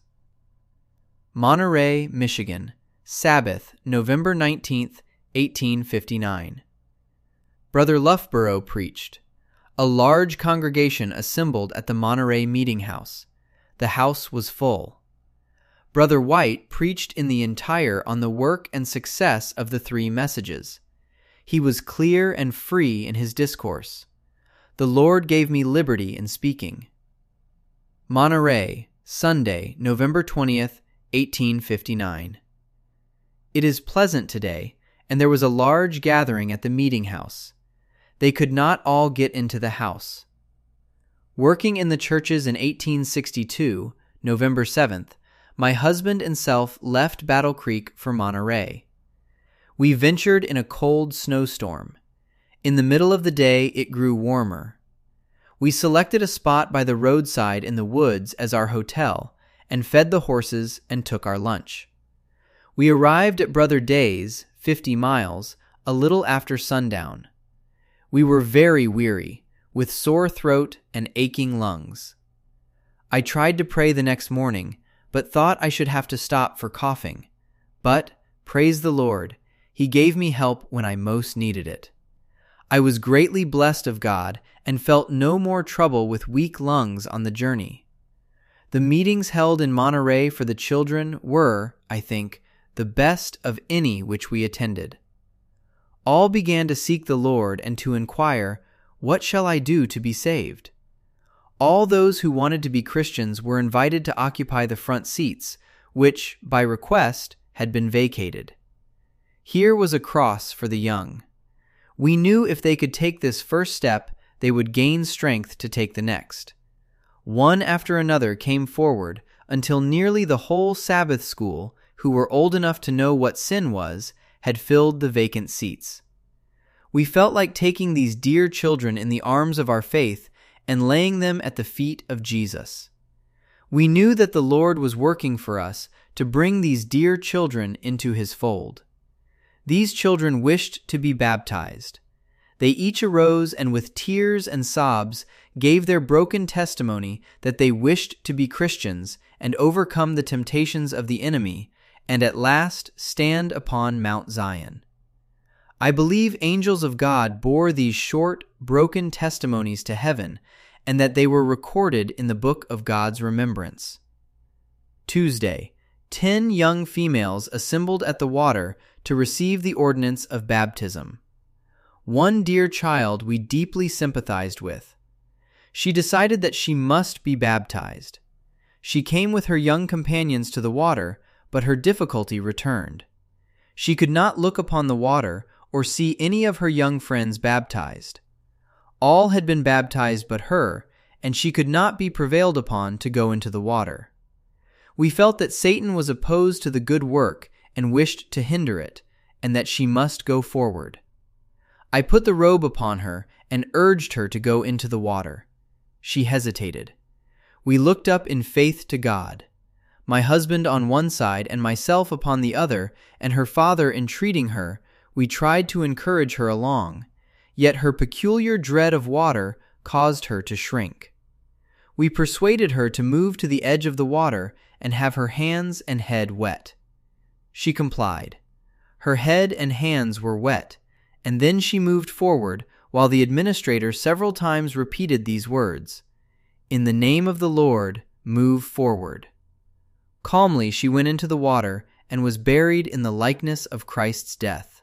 Monterey, Michigan, Sabbath, November 19th, 1859. Brother Loughborough preached. A large congregation assembled at the Monterey meeting house. The house was full. Brother White preached in the entire on the work and success of the 3 messages. He was clear and free in his discourse. The Lord gave me liberty in speaking. Monterey, Sunday, November 20th, 1859. It is pleasant today, and there was a large gathering at the meeting house. They could not all get into the house. Working in the churches in 1862, November 7th, my husband and self left Battle Creek for Monterey. We ventured in a cold snowstorm. In the middle of the day, it grew warmer. We selected a spot by the roadside in the woods as our hotel and fed the horses and took our lunch. We arrived at Brother Day's, 50 miles, a little after sundown. We were very weary. with sore throat and aching lungs. I tried to pray the next morning, but thought I should have to stop for coughing. But, praise the Lord, He gave me help when I most needed it. I was greatly blessed of God and felt no more trouble with weak lungs on the journey. The meetings held in Monterey for the children were, I think, the best of any which we attended. All began to seek the Lord and to inquire, "What shall I do to be saved?" All those who wanted to be Christians were invited to occupy the front seats, which, by request, had been vacated. Here was a cross for the young. We knew if they could take this first step, they would gain strength to take the next. One after another came forward until nearly the whole Sabbath school, who were old enough to know what sin was, had filled the vacant seats. We felt like taking these dear children in the arms of our faith and laying them at the feet of Jesus. We knew that the Lord was working for us to bring these dear children into His fold. These children wished to be baptized. They each arose and with tears and sobs gave their broken testimony that they wished to be Christians and overcome the temptations of the enemy, and at last stand upon Mount Zion. I believe angels of God bore these short, broken testimonies to heaven, and that they were recorded in the book of God's remembrance. Tuesday, 10 young females assembled at the water to receive the ordinance of baptism. One dear child we deeply sympathized with. She decided that she must be baptized. She came with her young companions to the water, but her difficulty returned. She could not look upon the water or see any of her young friends baptized. All had been baptized but her, and she could not be prevailed upon to go into the water. We felt that Satan was opposed to the good work and wished to hinder it, and that she must go forward. I put the robe upon her and urged her to go into the water. She hesitated. We looked up in faith to God. My husband on one side and myself upon the other, and her father entreating her, we tried to encourage her along, yet her peculiar dread of water caused her to shrink. We persuaded her to move to the edge of the water and have her hands and head wet. She complied. Her head and hands were wet, and then she moved forward while the administrator several times repeated these words, "In the name of the Lord, move forward." Calmly she went into the water and was buried in the likeness of Christ's death.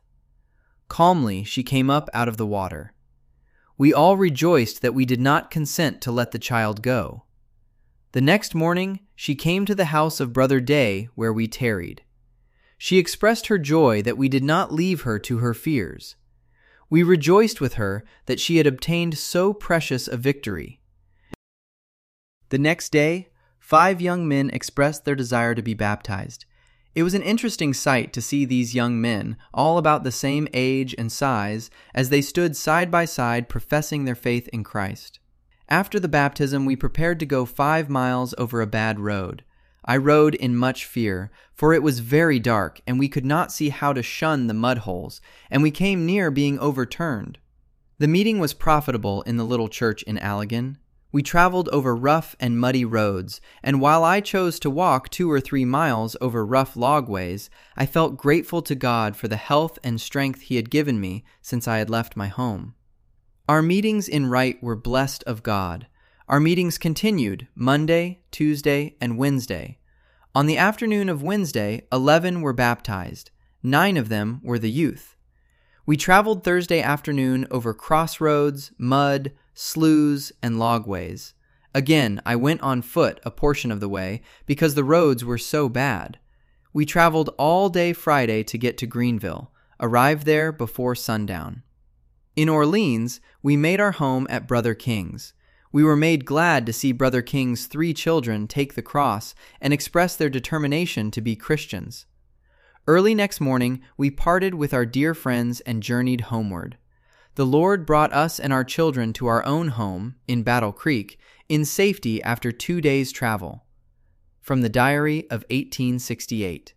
Calmly she came up out of the water. We all rejoiced that we did not consent to let the child go. The next morning she came to the house of Brother Day, where we tarried. She expressed her joy that we did not leave her to her fears. We rejoiced with her that she had obtained so precious a victory. The next day, 5 young men expressed their desire to be baptized. It was an interesting sight to see these young men, all about the same age and size, as they stood side by side professing their faith in Christ. After the baptism, we prepared to go 5 miles over a bad road. I rode in much fear, for it was very dark, and we could not see how to shun the mud holes, and we came near being overturned. The meeting was profitable in the little church in Allegan. We traveled over rough and muddy roads, and while I chose to walk 2 or 3 miles over rough logways, I felt grateful to God for the health and strength He had given me since I had left my home. Our meetings in Wright were blessed of God. Our meetings continued Monday, Tuesday, and Wednesday. On the afternoon of Wednesday, 11 were baptized. 9 of them were the youth. We traveled Thursday afternoon over crossroads, mud, sloughs, and logways. Again, I went on foot a portion of the way because the roads were so bad. We traveled all day Friday to get to Greenville, arrived there before sundown. In Orleans, we made our home at Brother King's. We were made glad to see Brother King's 3 children take the cross and express their determination to be Christians. Early next morning, we parted with our dear friends and journeyed homeward. The Lord brought us and our children to our own home, in Battle Creek, in safety after 2 days' travel. From the Diary of 1868.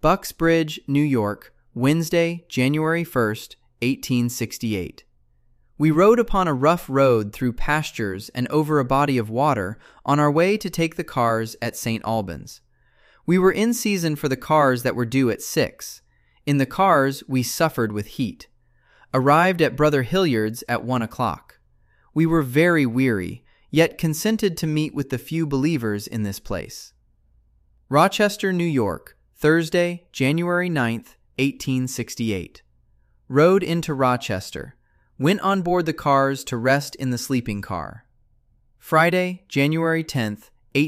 Bucksbridge, New York, Wednesday, January 1st, 1868. We rode upon a rough road through pastures and over a body of water on our way to take the cars at St. Albans. We were in season for the cars that were due at 6. In the cars, we suffered with heat. Arrived at Brother Hilliard's at 1 o'clock. We were very weary, yet consented to meet with the few believers in this place. Rochester, New York, Thursday, January 9th, 1868. Rode into Rochester. Went on board the cars to rest in the sleeping car. Friday, January 10th,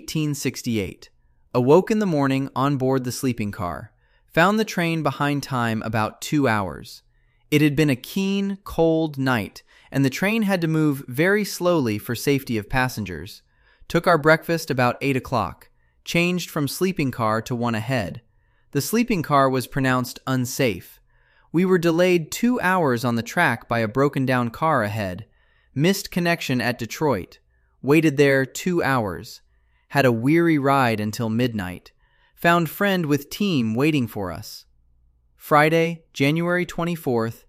1868. Awoke in the morning on board the sleeping car. Found the train behind time about 2 hours. It had been a keen, cold night, and the train had to move very slowly for safety of passengers. Took our breakfast about 8 o'clock. Changed from sleeping car to one ahead. The sleeping car was pronounced unsafe. We were delayed 2 hours on the track by a broken-down car ahead. Missed connection at Detroit. Waited there 2 hours. Had a weary ride until midnight. Found friend with team waiting for us. Friday, January 24th,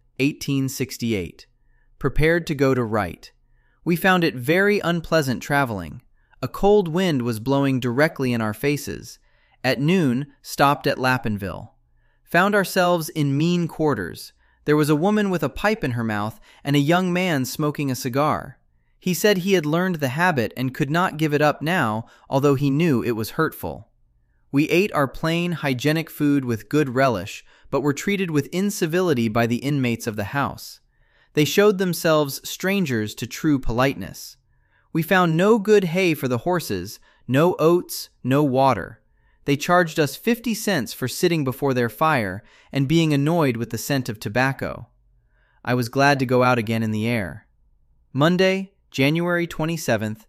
1868. Prepared to go to Wright. We found it very unpleasant traveling. A cold wind was blowing directly in our faces. At noon, stopped at Lappenville. Found ourselves in mean quarters. There was a woman with a pipe in her mouth and a young man smoking a cigar. He said he had learned the habit and could not give it up now, although he knew it was hurtful. We ate our plain, hygienic food with good relish, but were treated with incivility by the inmates of the house. They showed themselves strangers to true politeness. We found no good hay for the horses, no oats, no water. They charged us 50 cents for sitting before their fire and being annoyed with the scent of tobacco. I was glad to go out again in the air. Monday, January 27th,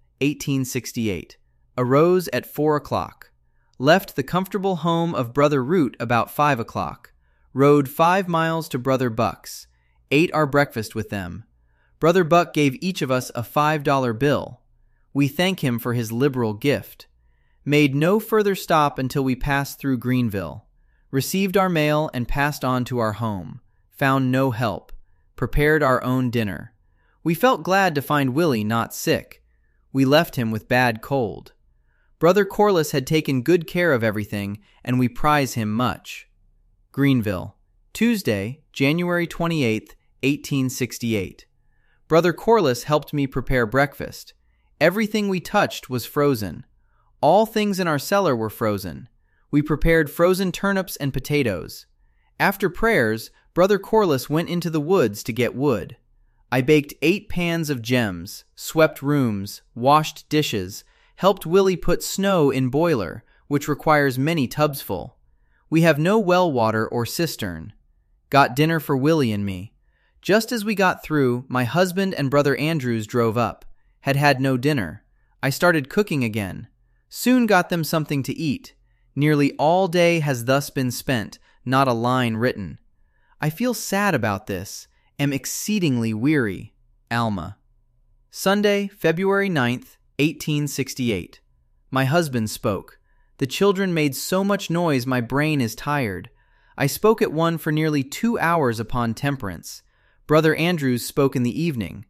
1868. Arose at 4 o'clock. Left the comfortable home of Brother Root about 5 o'clock. Rode 5 miles to Brother Buck's. Ate our breakfast with them. Brother Buck gave each of us a $5 bill. We thank him for his liberal gift. Made no further stop until we passed through Greenville. Received our mail and passed on to our home. Found no help. Prepared our own dinner. We felt glad to find Willie not sick. We left him with bad cold. Brother Corliss had taken good care of everything, and we prize him much. Greenville, Tuesday, January 28th, 1868. Brother Corliss helped me prepare breakfast. Everything we touched was frozen. All things in our cellar were frozen. We prepared frozen turnips and potatoes. After prayers, Brother Corliss went into the woods to get wood. I baked 8 pans of gems, swept rooms, washed dishes, helped Willie put snow in boiler, which requires many tubs full. We have no well water or cistern. Got dinner for Willie and me. Just as we got through, my husband and Brother Andrews drove up. Had no dinner. I started cooking again. Soon got them something to eat. Nearly all day has thus been spent, not a line written. I feel sad about this, am exceedingly weary. Alma. Sunday, February 9th, 1868. My husband spoke. The children made so much noise my brain is tired. I spoke at one for nearly 2 hours upon temperance. Brother Andrews spoke in the evening.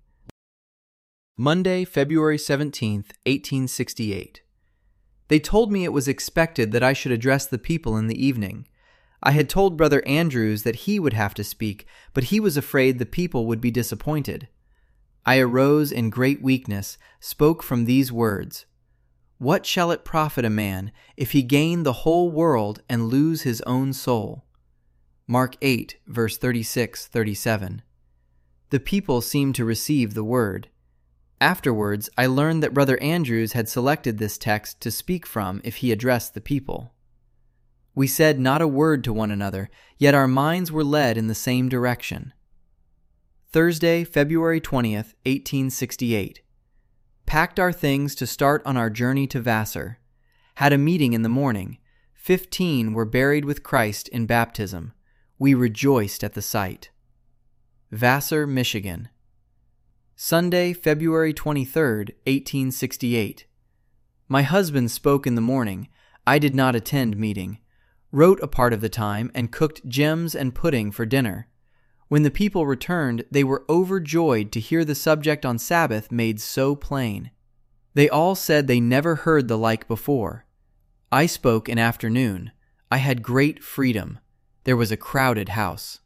Monday, February 17th, 1868. They told me it was expected that I should address the people in the evening. I had told Brother Andrews that he would have to speak, but he was afraid the people would be disappointed. I arose in great weakness, spoke from these words: "What shall it profit a man if he gain the whole world and lose his own soul?" Mark 8, verse 36-37. The people seemed to receive the word. Afterwards, I learned that Brother Andrews had selected this text to speak from if he addressed the people. We said not a word to one another, yet our minds were led in the same direction. Thursday, February 20th, 1868. Packed our things to start on our journey to Vassar. Had a meeting in the morning. 15 were buried with Christ in baptism. We rejoiced at the sight. Vassar, Michigan. Sunday, February 23rd, 1868. My husband spoke in the morning. I did not attend meeting. Wrote a part of the time and cooked gems and pudding for dinner. When the people returned, they were overjoyed to hear the subject on Sabbath made so plain. They all said they never heard the like before. I spoke in afternoon. I had great freedom. There was a crowded house.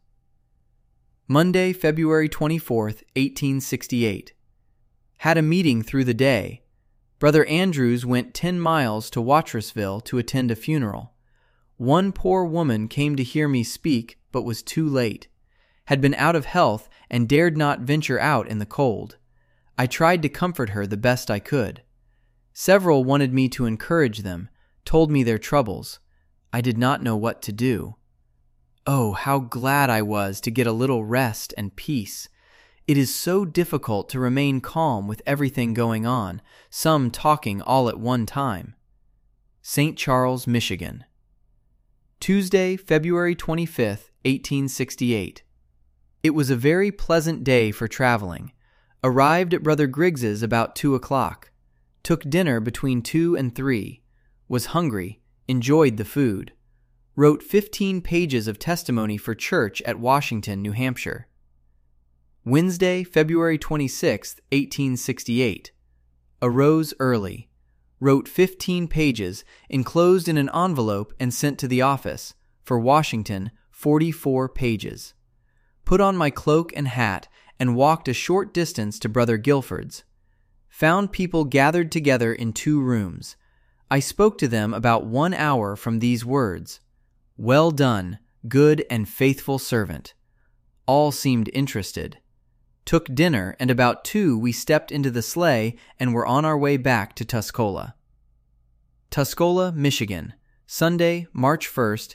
Monday, February 24th, 1868. Had a meeting through the day. Brother Andrews went 10 miles to Watrasville to attend a funeral. One poor woman came to hear me speak, but was too late. Had been out of health and dared not venture out in the cold. I tried to comfort her the best I could. Several wanted me to encourage them, told me their troubles. I did not know what to do. Oh, how glad I was to get a little rest and peace. It is so difficult to remain calm with everything going on, some talking all at one time. St. Charles, Michigan. Tuesday, February 25th, 1868. It was a very pleasant day for traveling. Arrived at Brother Griggs's about 2 o'clock. Took dinner between 2 and 3. Was hungry. Enjoyed the food. Wrote 15 pages of testimony for church at Washington, New Hampshire. Wednesday, February 26th, 1868. Arose early. Wrote 15 pages, enclosed in an envelope and sent to the office. For Washington, 44 pages. Put on my cloak and hat and walked a short distance to Brother Guilford's. Found people gathered together in 2 rooms. I spoke to them about 1 hour from these words: "Well done, good and faithful servant." All seemed interested. Took dinner, and about 2 we stepped into the sleigh and were on our way back to Tuscola. Tuscola, Michigan, Sunday, March 1st,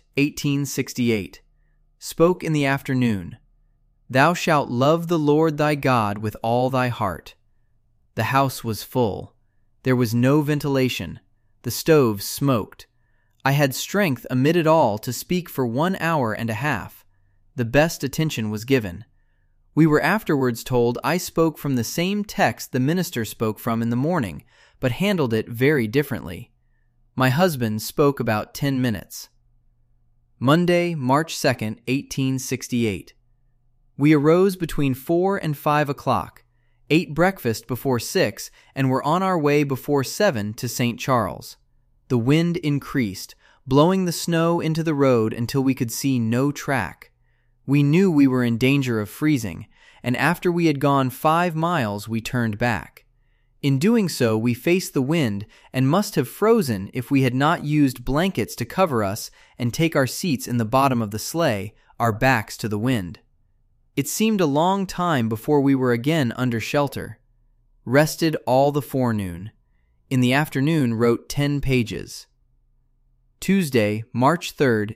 1868. Spoke in the afternoon. Thou shalt love the Lord thy God with all thy heart. The house was full. There was no ventilation. The stove smoked. I had strength amid it all to speak for 1 hour and a half. The best attention was given. We were afterwards told I spoke from the same text the minister spoke from in the morning, but handled it very differently. My husband spoke about 10 minutes. Monday, March 2nd, 1868. We arose between 4 and 5 o'clock, ate breakfast before 6, and were on our way before 7 to St. Charles. The wind increased, blowing the snow into the road until we could see no track. We knew we were in danger of freezing, and after we had gone 5 miles, we turned back. In doing so, we faced the wind and must have frozen if we had not used blankets to cover us and take our seats in the bottom of the sleigh, our backs to the wind. It seemed a long time before we were again under shelter. Rested all the forenoon. In the afternoon wrote 10 pages. Tuesday, March 3rd,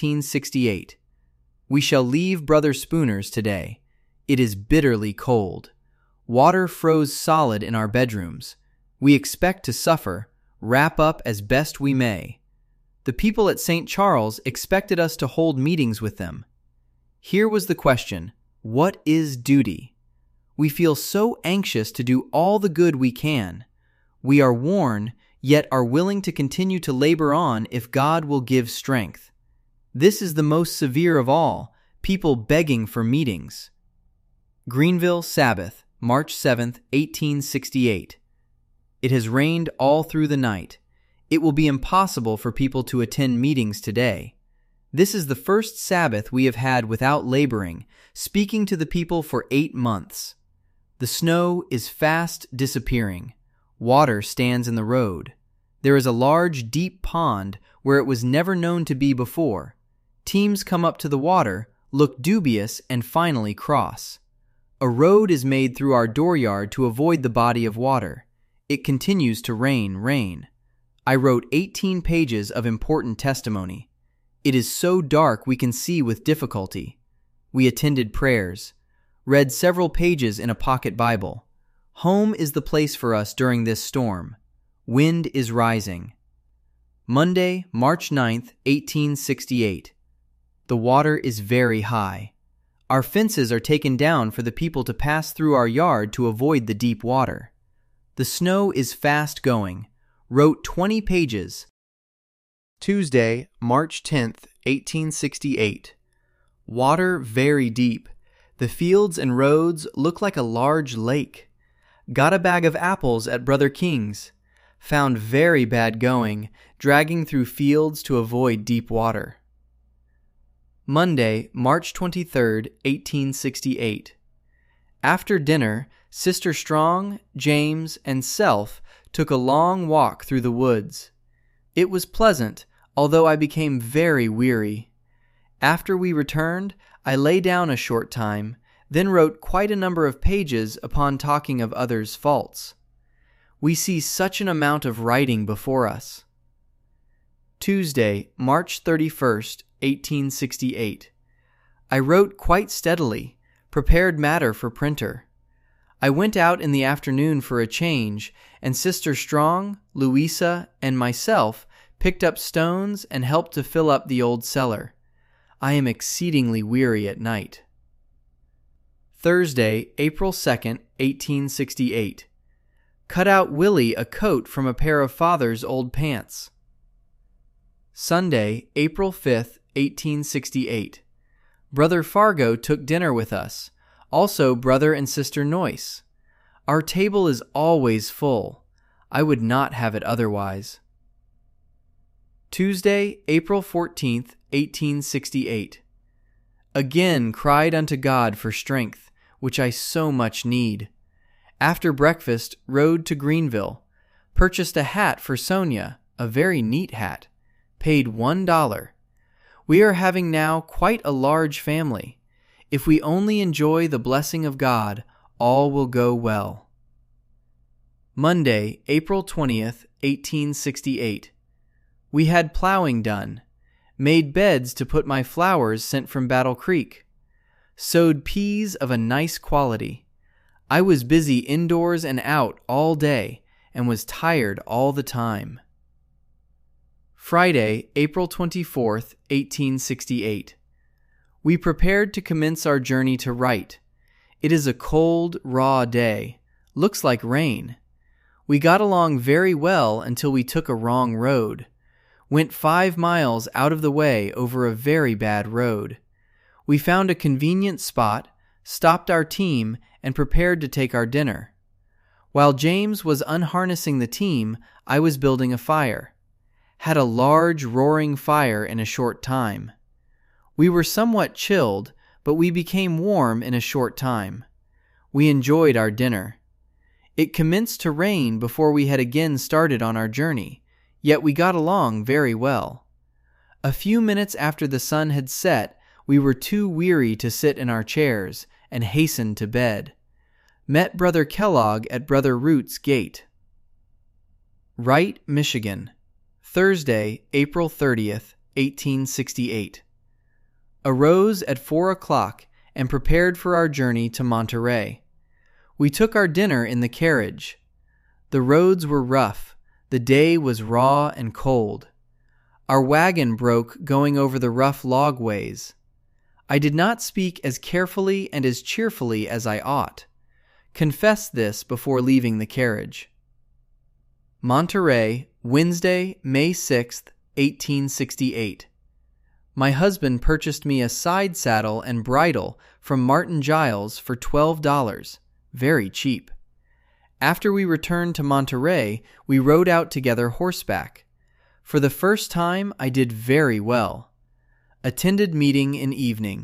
1868. We shall leave Brother Spooner's today. It is bitterly cold. Water froze solid in our bedrooms. We expect to suffer, wrap up as best we may. The people at St. Charles expected us to hold meetings with them. Here was the question: what is duty? We feel so anxious to do all the good we can. We are worn, yet are willing to continue to labor on if God will give strength. This is the most severe of all, people begging for meetings. Greenville, Sabbath, March 7th, 1868. It has rained all through the night. It will be impossible for people to attend meetings today. This is the first Sabbath we have had without laboring, speaking to the people for 8 months. The snow is fast disappearing. Water stands in the road. There is a large, deep pond where it was never known to be before. Teams come up to the water, look dubious, and finally cross. A road is made through our dooryard to avoid the body of water. It continues to rain. I wrote 18 pages of important testimony. It is so dark we can see with difficulty. We attended prayers. Read several pages in a pocket Bible. Home is the place for us during this storm. Wind is rising. Monday, March 9th, 1868. The water is very high. Our fences are taken down for the people to pass through our yard to avoid the deep water. The snow is fast going. Wrote 20 pages. Tuesday, March 10th, 1868. Water very deep. The fields and roads look like a large lake. Got a bag of apples at Brother King's. Found very bad going, dragging through fields to avoid deep water. Monday, March 23, 1868. After dinner, Sister Strong, James, and self took a long walk through the woods. It was pleasant, although I became very weary. After we returned, I lay down a short time, then wrote quite a number of pages upon talking of others' faults. We see such an amount of writing before us. Tuesday, March 31, 1868. I wrote quite steadily, prepared matter for printer. I went out in the afternoon for a change, and Sister Strong, Louisa, and myself picked up stones and helped to fill up the old cellar. I am exceedingly weary at night. Thursday, April 2nd, 1868. Cut out Willie a coat from a pair of Father's old pants. Sunday, April 5th, 1868. Brother Fargo took dinner with us, also Brother and Sister Noyce. Our table is always full. I would not have it otherwise. Tuesday, April 14th, 1868. Again cried unto God for strength, which I so much need. After breakfast, rode to Greenville. Purchased a hat for Sonia, a very neat hat. Paid $1. We are having now quite a large family. If we only enjoy the blessing of God, all will go well. Monday, April 20th, 1868. We had plowing done. Made beds to put my flowers sent from Battle Creek. Sowed peas of a nice quality. I was busy indoors and out all day and was tired all the time. Friday, April 24th, 1868. We prepared to commence our journey to Wright. It is a cold, raw day. Looks like rain. We got along very well until we took a wrong road. Went 5 miles out of the way over a very bad road. We found a convenient spot, stopped our team, and prepared to take our dinner. While James was unharnessing the team, I was building a fire. Had a large roaring fire in a short time. We were somewhat chilled, but we became warm in a short time. We enjoyed our dinner. It commenced to rain before we had again started on our journey, yet we got along very well. A few minutes after the sun had set, we were too weary to sit in our chairs, and hastened to bed. Met Brother Kellogg at Brother Root's gate. Wright, Michigan. Thursday, April 30th, 1868. Arose at 4 o'clock and prepared for our journey to Monterey. We took our dinner in the carriage. The roads were rough. The day was raw and cold. Our wagon broke going over the rough log ways. I did not speak as carefully and as cheerfully as I ought. Confessed this before leaving the carriage. Monterey, Wednesday, May 6th, 1868. My husband purchased me a side saddle and bridle from Martin Giles for $12, very cheap. After we returned to Monterey, we rode out together horseback. For the first time, I did very well. Attended meeting in evening.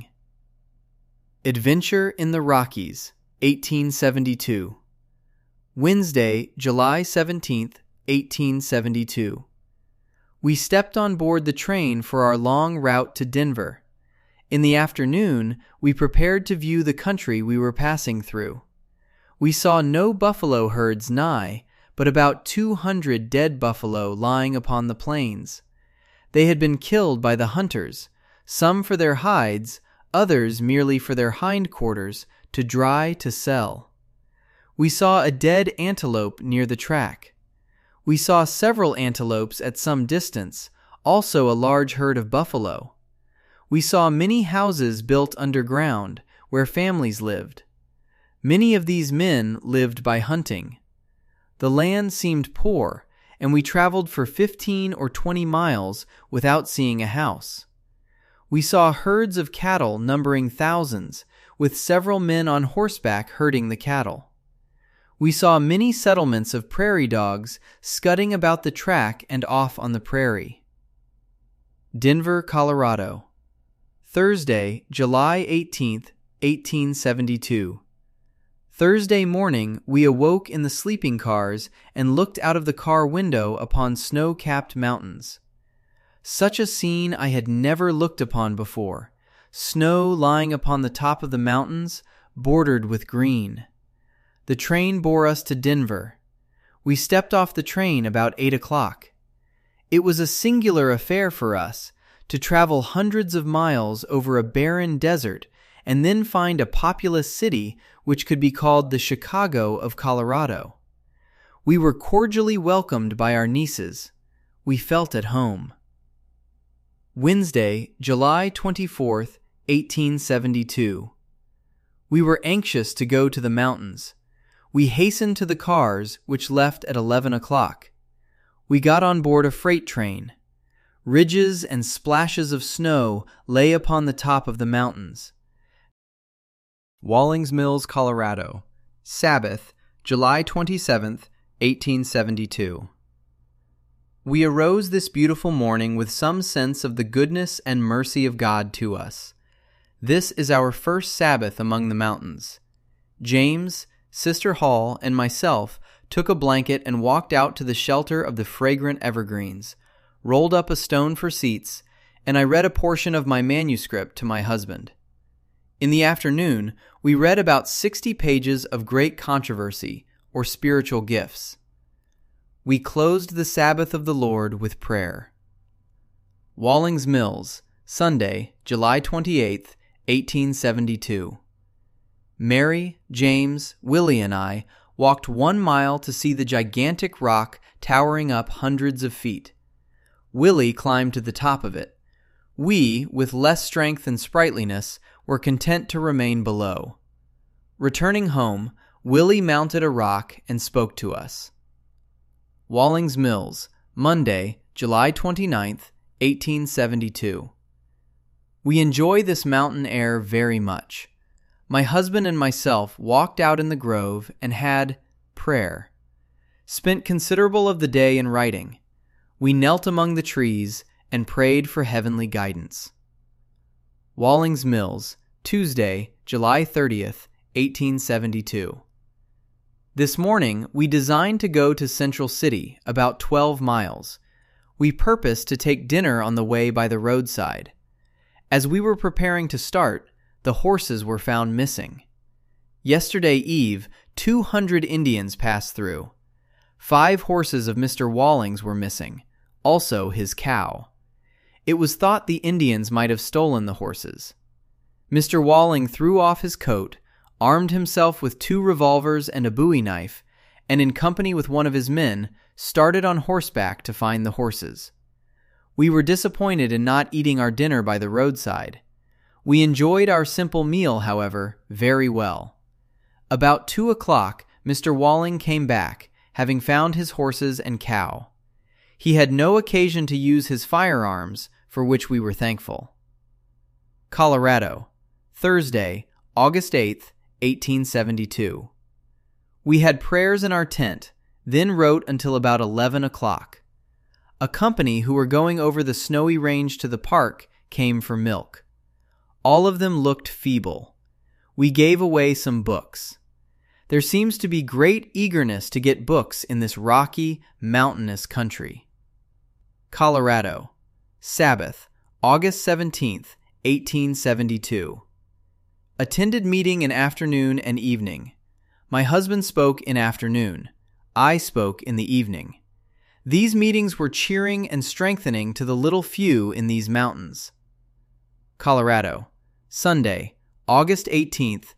Adventure in the Rockies, 1872. Wednesday, July 17th, 1872. We stepped on board the train for our long route to Denver. In the afternoon, we prepared to view the country we were passing through. We saw no buffalo herds nigh, but about 200 dead buffalo lying upon the plains. They had been killed by the hunters, some for their hides, others merely for their hindquarters, to dry to sell. We saw a dead antelope near the track. We saw several antelopes at some distance, also a large herd of buffalo. We saw many houses built underground, where families lived. Many of these men lived by hunting. The land seemed poor, and we traveled for 15 or 20 miles without seeing a house. We saw herds of cattle numbering thousands, with several men on horseback herding the cattle. We saw many settlements of prairie dogs scudding about the track and off on the prairie. Denver, Colorado. Thursday, July 18th, 1872. Thursday morning, we awoke in the sleeping cars and looked out of the car window upon snow-capped mountains. Such a scene I had never looked upon before. Snow lying upon the top of the mountains, bordered with green. The train bore us to Denver. We stepped off the train about 8 o'clock. It was a singular affair for us to travel hundreds of miles over a barren desert and then find a populous city which could be called the Chicago of Colorado. We were cordially welcomed by our nieces. We felt at home. Wednesday, July 24th, 1872. We were anxious to go to the mountains. We hastened to the cars, which left at 11 o'clock. We got on board a freight train. Ridges and splashes of snow lay upon the top of the mountains. Wallings Mills, Colorado. Sabbath, July 27th, 1872. We arose this beautiful morning with some sense of the goodness and mercy of God to us. This is our first Sabbath among the mountains. James, Sister Hall, and myself took a blanket and walked out to the shelter of the fragrant evergreens, rolled up a stone for seats, and I read a portion of my manuscript to my husband. In the afternoon, we read about 60 pages of great controversy, or spiritual gifts. We closed the Sabbath of the Lord with prayer. Wallings Mills, Sunday, July 28th, 1872. Mary, James, Willie, and I walked 1 mile to see the gigantic rock towering up hundreds of feet. Willie climbed to the top of it. We, with less strength and sprightliness, were content to remain below. Returning home, Willie mounted a rock and spoke to us. Wallings Mills, Monday, July 29th, 1872. We enjoy this mountain air very much. My husband and myself walked out in the grove and had prayer. Spent considerable of the day in writing. We knelt among the trees and prayed for heavenly guidance. Wallings Mills, Tuesday, July 30th, 1872. This morning, we designed to go to Central City, about 12 miles. We purposed to take dinner on the way by the roadside. As we were preparing to start, the horses were found missing. Yesterday eve, 200 Indians passed through. 5 horses of Mr. Wallings were missing, also his cow. It was thought the Indians might have stolen the horses. Mr. Walling threw off his coat, armed himself with 2 revolvers and a bowie knife, and in company with one of his men, started on horseback to find the horses. We were disappointed in not eating our dinner by the roadside. We enjoyed our simple meal, however, very well. About 2 o'clock, Mr. Walling came back, having found his horses and cow. He had no occasion to use his firearms, for which we were thankful. Colorado, Thursday, August 8th, 1872. We had prayers in our tent, then wrote until about 11 o'clock. A company who were going over the snowy range to the park came for milk. All of them looked feeble. We gave away some books. There seems to be great eagerness to get books in this rocky, mountainous country. Colorado, Sabbath, August 17th, 1872. Attended meeting in afternoon and evening. My husband spoke in afternoon. I spoke in the evening. These meetings were cheering and strengthening to the little few in these mountains. Colorado, Sunday, August 18th,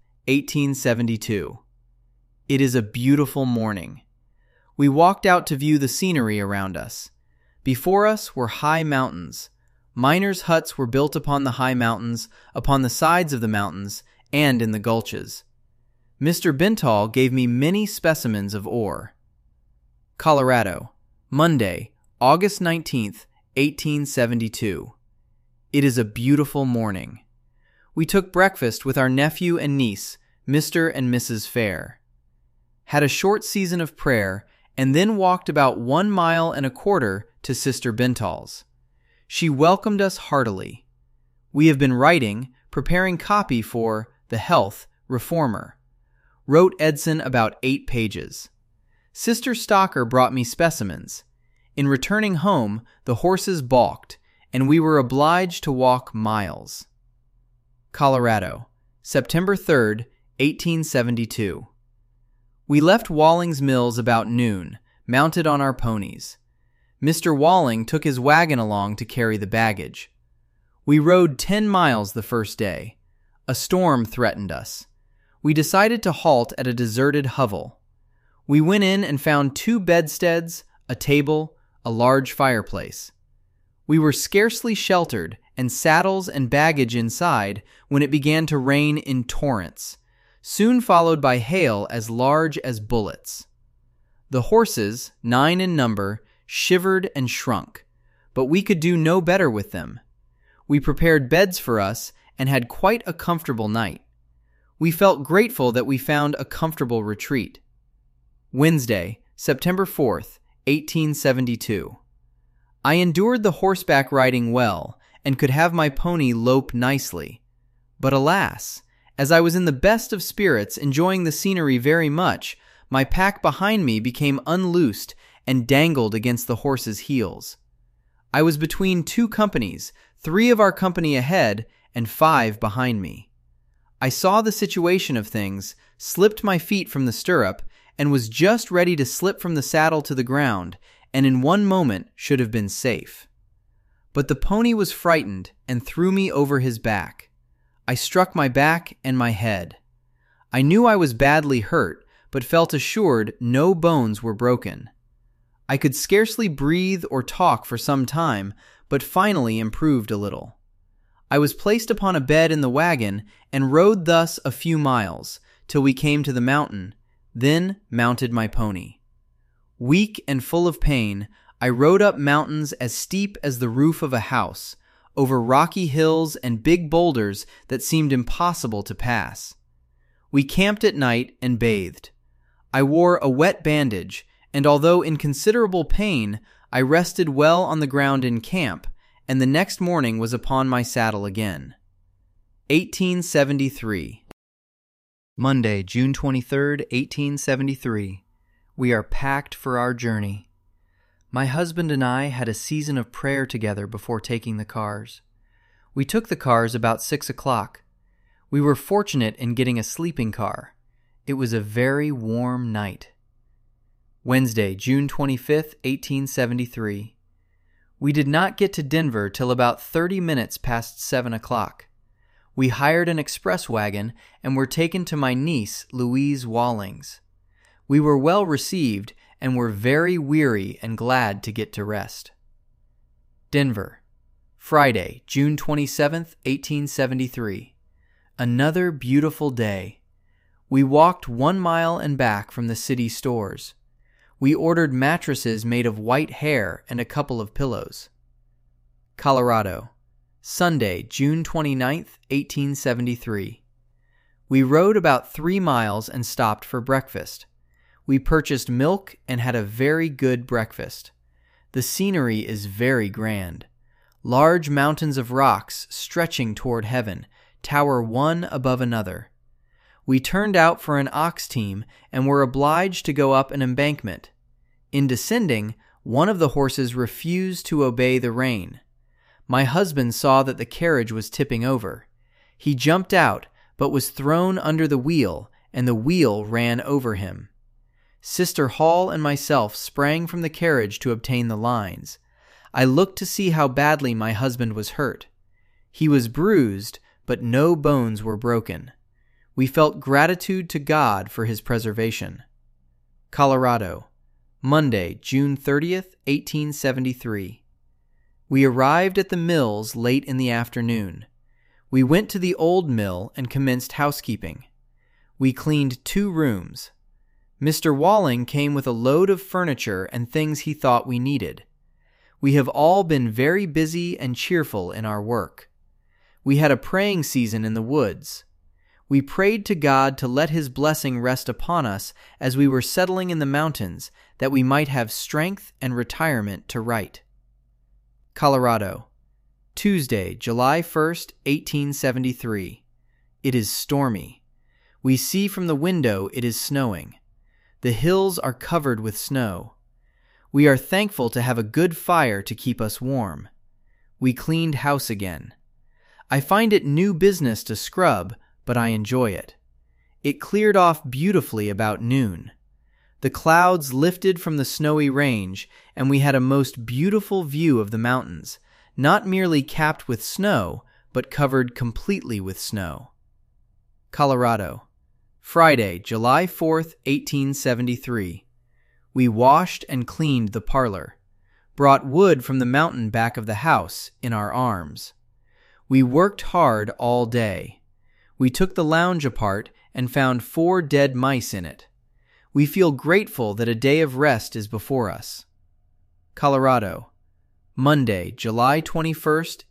1872. It is a beautiful morning. We walked out to view the scenery around us. Before us were high mountains. Miners' huts were built upon the high mountains, upon the sides of the mountains, and in the gulches. Mr. Bentall gave me many specimens of ore. Colorado, Monday, August 19th, 1872. It is a beautiful morning. We took breakfast with our nephew and niece, Mr. and Mrs. Fair. Had a short season of prayer, and then walked about 1.25 miles to Sister Bental's. She welcomed us heartily. We have been preparing copy for The Health Reformer. Wrote Edson about 8 pages. Sister Stocker brought me specimens. In returning home, the horses balked, and we were obliged to walk miles. Colorado, September 3rd, 1872. We left Walling's Mills about noon, mounted on our ponies. Mr. Walling took his wagon along to carry the baggage. We rode 10 miles the first day. A storm threatened us. We decided to halt at a deserted hovel. We went in and found 2 bedsteads, a table, a large fireplace. We were scarcely sheltered, and saddles and baggage inside, when it began to rain in torrents, soon followed by hail as large as bullets. The horses, 9 in number, shivered and shrunk, but we could do no better with them. We prepared beds for us and had quite a comfortable night. We felt grateful that we found a comfortable retreat. Wednesday, September 4th, 1872. I endured the horseback riding well, and could have my pony lope nicely. But alas, as I was in the best of spirits, enjoying the scenery very much, my pack behind me became unloosed and dangled against the horse's heels. I was between 2 companies, 3 of our company ahead and 5 behind me. I saw the situation of things, slipped my feet from the stirrup, and was just ready to slip from the saddle to the ground, and in one moment should have been safe. But the pony was frightened and threw me over his back. I struck my back and my head. I knew I was badly hurt, but felt assured no bones were broken. I could scarcely breathe or talk for some time, but finally improved a little. I was placed upon a bed in the wagon and rode thus a few miles, till we came to the mountain, then mounted my pony. Weak and full of pain, I rode up mountains as steep as the roof of a house, over rocky hills and big boulders that seemed impossible to pass. We camped at night and bathed. I wore a wet bandage, and although in considerable pain, I rested well on the ground in camp, and the next morning was upon my saddle again. 1873. Monday, June 23rd, 1873. We are packed for our journey. My husband and I had a season of prayer together before taking the cars. We took the cars about 6 o'clock. We were fortunate in getting a sleeping car. It was a very warm night. Wednesday, June 25th, 1873. We did not get to Denver till about 30 minutes past 7 o'clock. We hired an express wagon and were taken to my niece, Louise Walling's. We were well received and were very weary and glad to get to rest. Denver, Friday, June 27th, 1873. Another beautiful day. We walked 1 mile and back from the city stores. We ordered mattresses made of white hair and a couple of pillows. Colorado, Sunday, June 29th, 1873. We rode about 3 miles and stopped for breakfast. We purchased milk and had a very good breakfast. The scenery is very grand. Large mountains of rocks stretching toward heaven tower one above another. We turned out for an ox team and were obliged to go up an embankment. In descending, one of the horses refused to obey the rein. My husband saw that the carriage was tipping over. He jumped out, but was thrown under the wheel, and the wheel ran over him. Sister Hall and myself sprang from the carriage to obtain the lines. I looked to see how badly my husband was hurt. He was bruised, but no bones were broken. We felt gratitude to God for his preservation. Colorado, Monday, June 30th, 1873. We arrived at the mills late in the afternoon. We went to the old mill and commenced housekeeping. We cleaned 2 rooms. Mr. Walling came with a load of furniture and things he thought we needed. We have all been very busy and cheerful in our work. We had a praying season in the woods. We prayed to God to let His blessing rest upon us as we were settling in the mountains, that we might have strength and retirement to write. Colorado, Tuesday, July 1st, 1873. It is stormy. We see from the window it is snowing. The hills are covered with snow. We are thankful to have a good fire to keep us warm. We cleaned house again. I find it new business to scrub, but I enjoy it. It cleared off beautifully about noon. The clouds lifted from the snowy range, and we had a most beautiful view of the mountains, not merely capped with snow, but covered completely with snow. Colorado, Friday, July 4th, 1873. We washed and cleaned the parlor, brought wood from the mountain back of the house in our arms. We worked hard all day. We took the lounge apart and found 4 dead mice in it. We feel grateful that a day of rest is before us. Colorado, Monday, July 21st,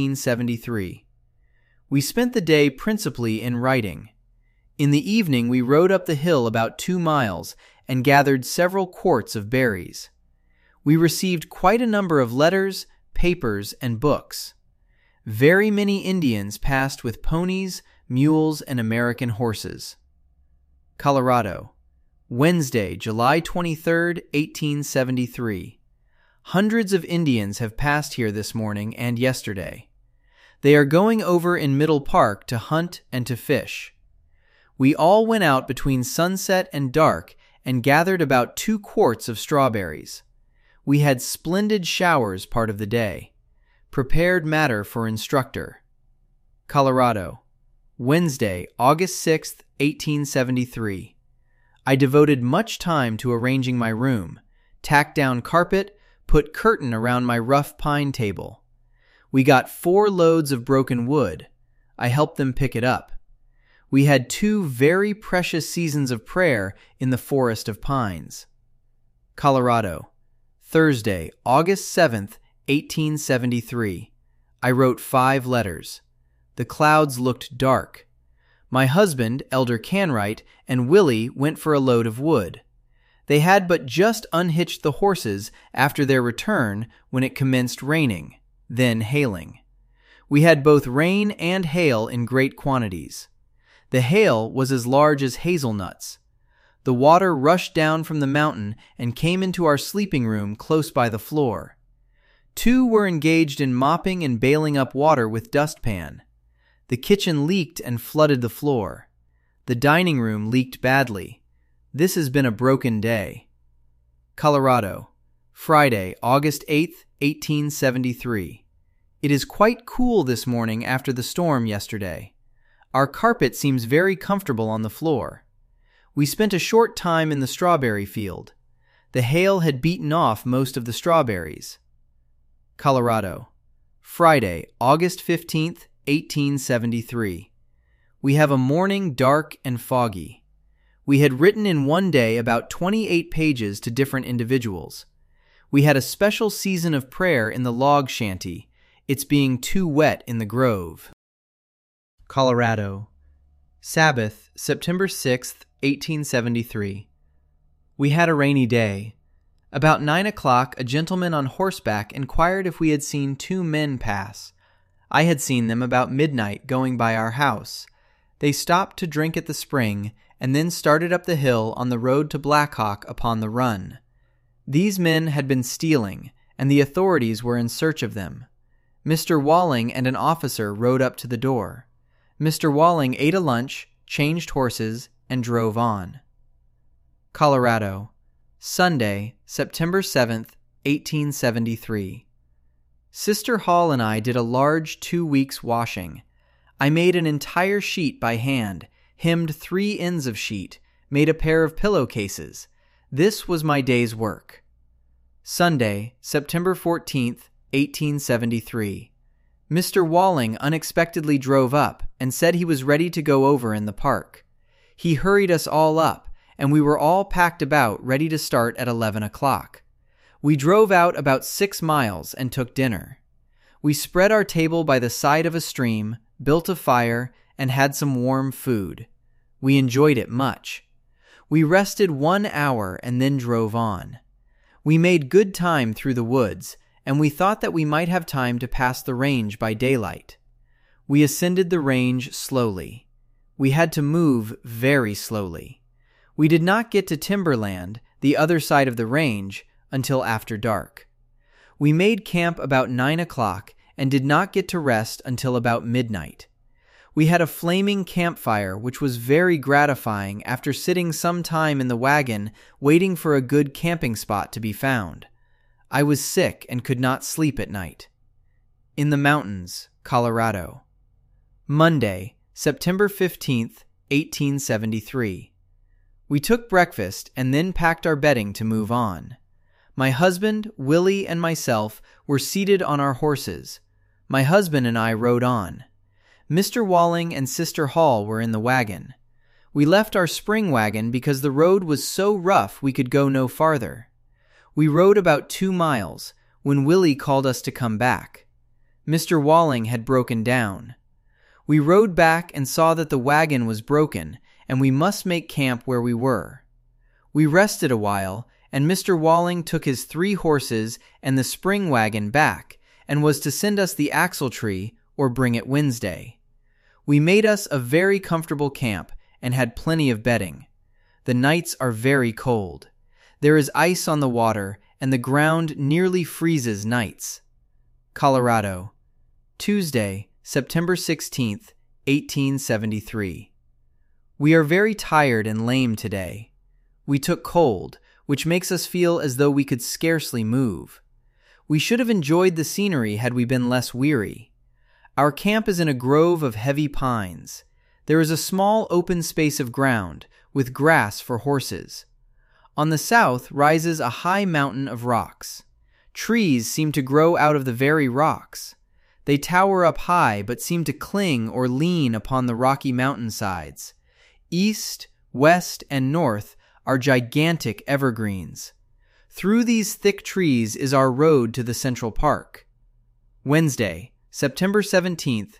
1873. We spent the day principally in writing. In the evening we rode up the hill about 2 miles and gathered several quarts of berries. We received quite a number of letters, papers, and books. Very many Indians passed with ponies, mules, and American horses. Colorado, Wednesday, July 23rd, 1873. Hundreds of Indians have passed here this morning and yesterday. They are going over in Middle Park to hunt and to fish. We all went out between sunset and dark and gathered about 2 quarts of strawberries. We had splendid showers part of the day. Prepared matter for instructor. Colorado, Wednesday, August 6th, 1873. I devoted much time to arranging my room, tacked down carpet, put curtain around my rough pine table. We got 4 loads of broken wood. I helped them pick it up. We had 2 very precious seasons of prayer in the forest of pines. Colorado, Thursday, August 7th, 1873. I wrote 5 letters. The clouds looked dark. My husband, Elder Canwright, and Willie went for a load of wood. They had but just unhitched the horses after their return when it commenced raining, then hailing. We had both rain and hail in great quantities. The hail was as large as hazelnuts. The water rushed down from the mountain and came into our sleeping room close by the floor. 2 were engaged in mopping and bailing up water with dustpan. The kitchen leaked and flooded the floor. The dining room leaked badly. This has been a broken day. Colorado, Friday, August 8th, 1873. It is quite cool this morning after the storm yesterday. Our carpet seems very comfortable on the floor. We spent a short time in the strawberry field. The hail had beaten off most of the strawberries. Colorado, Friday, August 15th, 1873. We have a morning dark and foggy. We had written in one day about 28 pages to different individuals. We had a special season of prayer in the log shanty, it's being too wet in the grove. Colorado, Sabbath, September 6th, 1873. We had a rainy day. About 9 o'clock, a gentleman on horseback inquired if we had seen 2 men pass. I had seen them about midnight going by our house. They stopped to drink at the spring and then started up the hill on the road to Black Hawk upon the run. These men had been stealing, and the authorities were in search of them. Mr. Walling and an officer rode up to the door. Mr. Walling ate a lunch, changed horses, and drove on. Colorado, Sunday, September 7th, 1873. Sister Hall and I did a large 2 weeks washing. I made an entire sheet by hand, hemmed 3 ends of sheet, made a pair of pillowcases. This was my day's work. Sunday, September 14th, 1873. Mr. Walling unexpectedly drove up and said he was ready to go over in the park. He hurried us all up, and we were all packed about ready to start at 11 o'clock. We drove out about 6 miles and took dinner. We spread our table by the side of a stream, built a fire, and had some warm food. We enjoyed it much. We rested 1 hour and then drove on. We made good time through the woods, and we thought that we might have time to pass the range by daylight. We ascended the range slowly. We had to move very slowly. We did not get to Timberland, the other side of the range, until after dark. We made camp about 9 o'clock and did not get to rest until about midnight. We had a flaming campfire, which was very gratifying after sitting some time in the wagon waiting for a good camping spot to be found. I was sick and could not sleep at night. In the mountains, Colorado. Monday, September 15th, 1873. We took breakfast and then packed our bedding to move on. My husband, Willie, and myself were seated on our horses. My husband and I rode on. Mr. Walling and Sister Hall were in the wagon. We left our spring wagon because the road was so rough we could go no farther. We rode about 2 miles when Willie called us to come back. Mr. Walling had broken down. We rode back and saw that the wagon was broken and we must make camp where we were. We rested a while, and Mr. Walling took his 3 horses and the spring wagon back and was to send us the axle tree or bring it Wednesday. We made us a very comfortable camp and had plenty of bedding. The nights are very cold. There is ice on the water and the ground nearly freezes nights. Colorado. Tuesday, September 16th, 1873. We are very tired and lame today. We took cold, which makes us feel as though we could scarcely move. We should have enjoyed the scenery had we been less weary. Our camp is in a grove of heavy pines. There is a small open space of ground, with grass for horses. On the south rises a high mountain of rocks. Trees seem to grow out of the very rocks. They tower up high but seem to cling or lean upon the rocky mountainsides. East, west, and north are gigantic evergreens. Through these thick trees is our road to the Central Park. Wednesday, September 17th,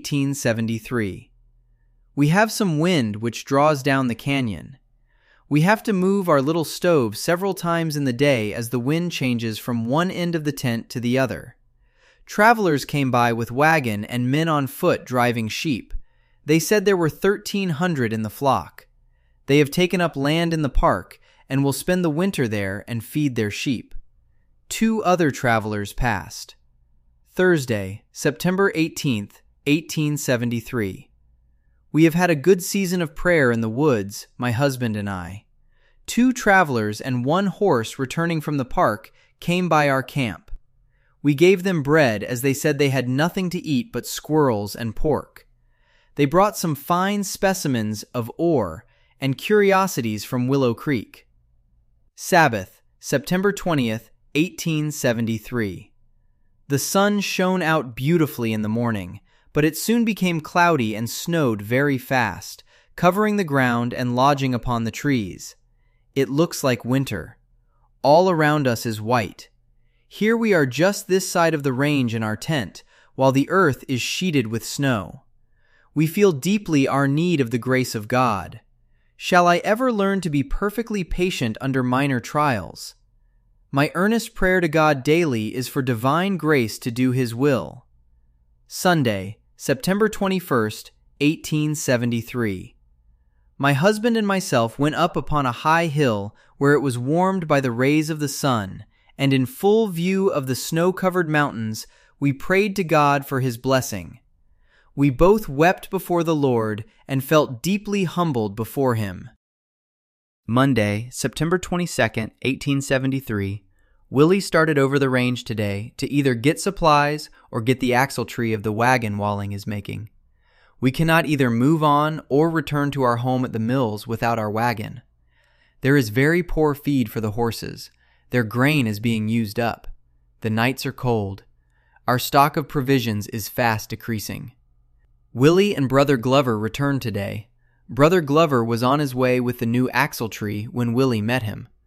1873. We have some wind which draws down the canyon. We have to move our little stove several times in the day as the wind changes from one end of the tent to the other. Travelers came by with wagon and men on foot driving sheep. They said there were 1,300 in the flock. They have taken up land in the park and will spend the winter there and feed their sheep. 2 other travelers passed. Thursday, September 18th, 1873. We have had a good season of prayer in the woods, my husband and I. 2 travelers and 1 horse returning from the park came by our camp. We gave them bread as they said they had nothing to eat but squirrels and pork. They brought some fine specimens of ore and curiosities from Willow Creek. Sabbath, September 20th, 1873. The sun shone out beautifully in the morning, but it soon became cloudy and snowed very fast, covering the ground and lodging upon the trees. It looks like winter. All around us is white. Here we are just this side of the range in our tent, while the earth is sheeted with snow. We feel deeply our need of the grace of God. Shall I ever learn to be perfectly patient under minor trials? My earnest prayer to God daily is for divine grace to do His will. Sunday, September 21st, 1873. My husband and myself went up upon a high hill where it was warmed by the rays of the sun, and in full view of the snow-covered mountains, we prayed to God for His blessing. We both wept before the Lord and felt deeply humbled before Him. Monday, September 22nd, 1873, Willie started over the range today to either get supplies or get the axle tree of the wagon Walling is making. We cannot either move on or return to our home at the mills without our wagon. There is very poor feed for the horses. Their grain is being used up. The nights are cold. Our stock of provisions is fast decreasing. Willie and Brother Glover returned today. Brother Glover was on his way with the new axle tree when Willie met him.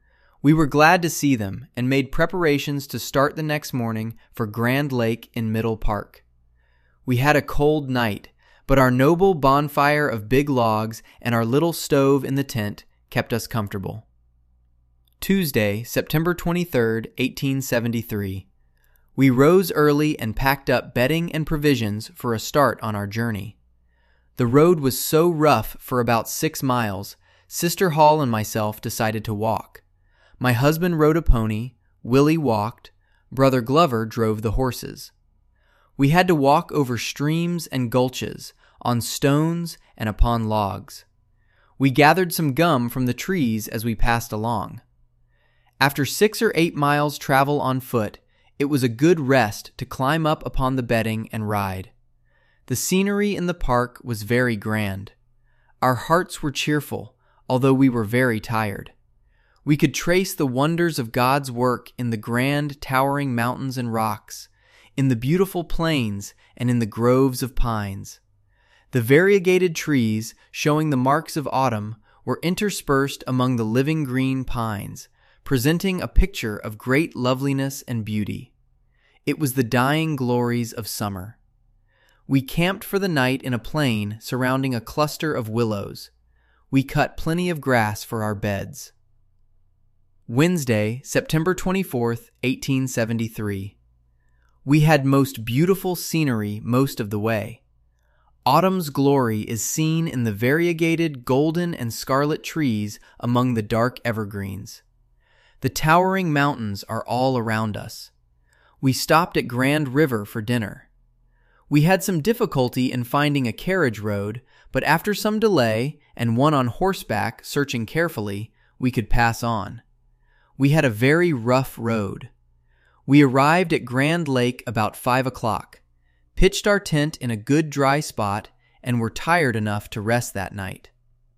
We were glad to see them and made preparations to start the next morning for Grand Lake in Middle Park. We had a cold night, but our noble bonfire of big logs and our little stove in the tent kept us comfortable. Tuesday, September 23rd, 1873. We rose early and packed up bedding and provisions for a start on our journey. The road was so rough for about 6 miles, Sister Hall and myself decided to walk. My husband rode a pony, Willie walked, Brother Glover drove the horses. We had to walk over streams and gulches, on stones and upon logs. We gathered some gum from the trees as we passed along. After 6 or 8 miles travel on foot, it was a good rest to climb up upon the bedding and ride. The scenery in the park was very grand. Our hearts were cheerful, although we were very tired. We could trace the wonders of God's work in the grand towering mountains and rocks, in the beautiful plains, and in the groves of pines. The variegated trees, showing the marks of autumn, were interspersed among the living green pines, presenting a picture of great loveliness and beauty. It was the dying glories of summer. We camped for the night in a plain surrounding a cluster of willows. We cut plenty of grass for our beds. Wednesday, September 24th, 1873. We had most beautiful scenery most of the way. Autumn's glory is seen in the variegated golden and scarlet trees among the dark evergreens. The towering mountains are all around us. We stopped at Grand River for dinner. We had some difficulty in finding a carriage road, but after some delay and one on horseback searching carefully, we could pass on. We had a very rough road. We arrived at Grand Lake about 5 o'clock, pitched our tent in a good dry spot, and were tired enough to rest that night.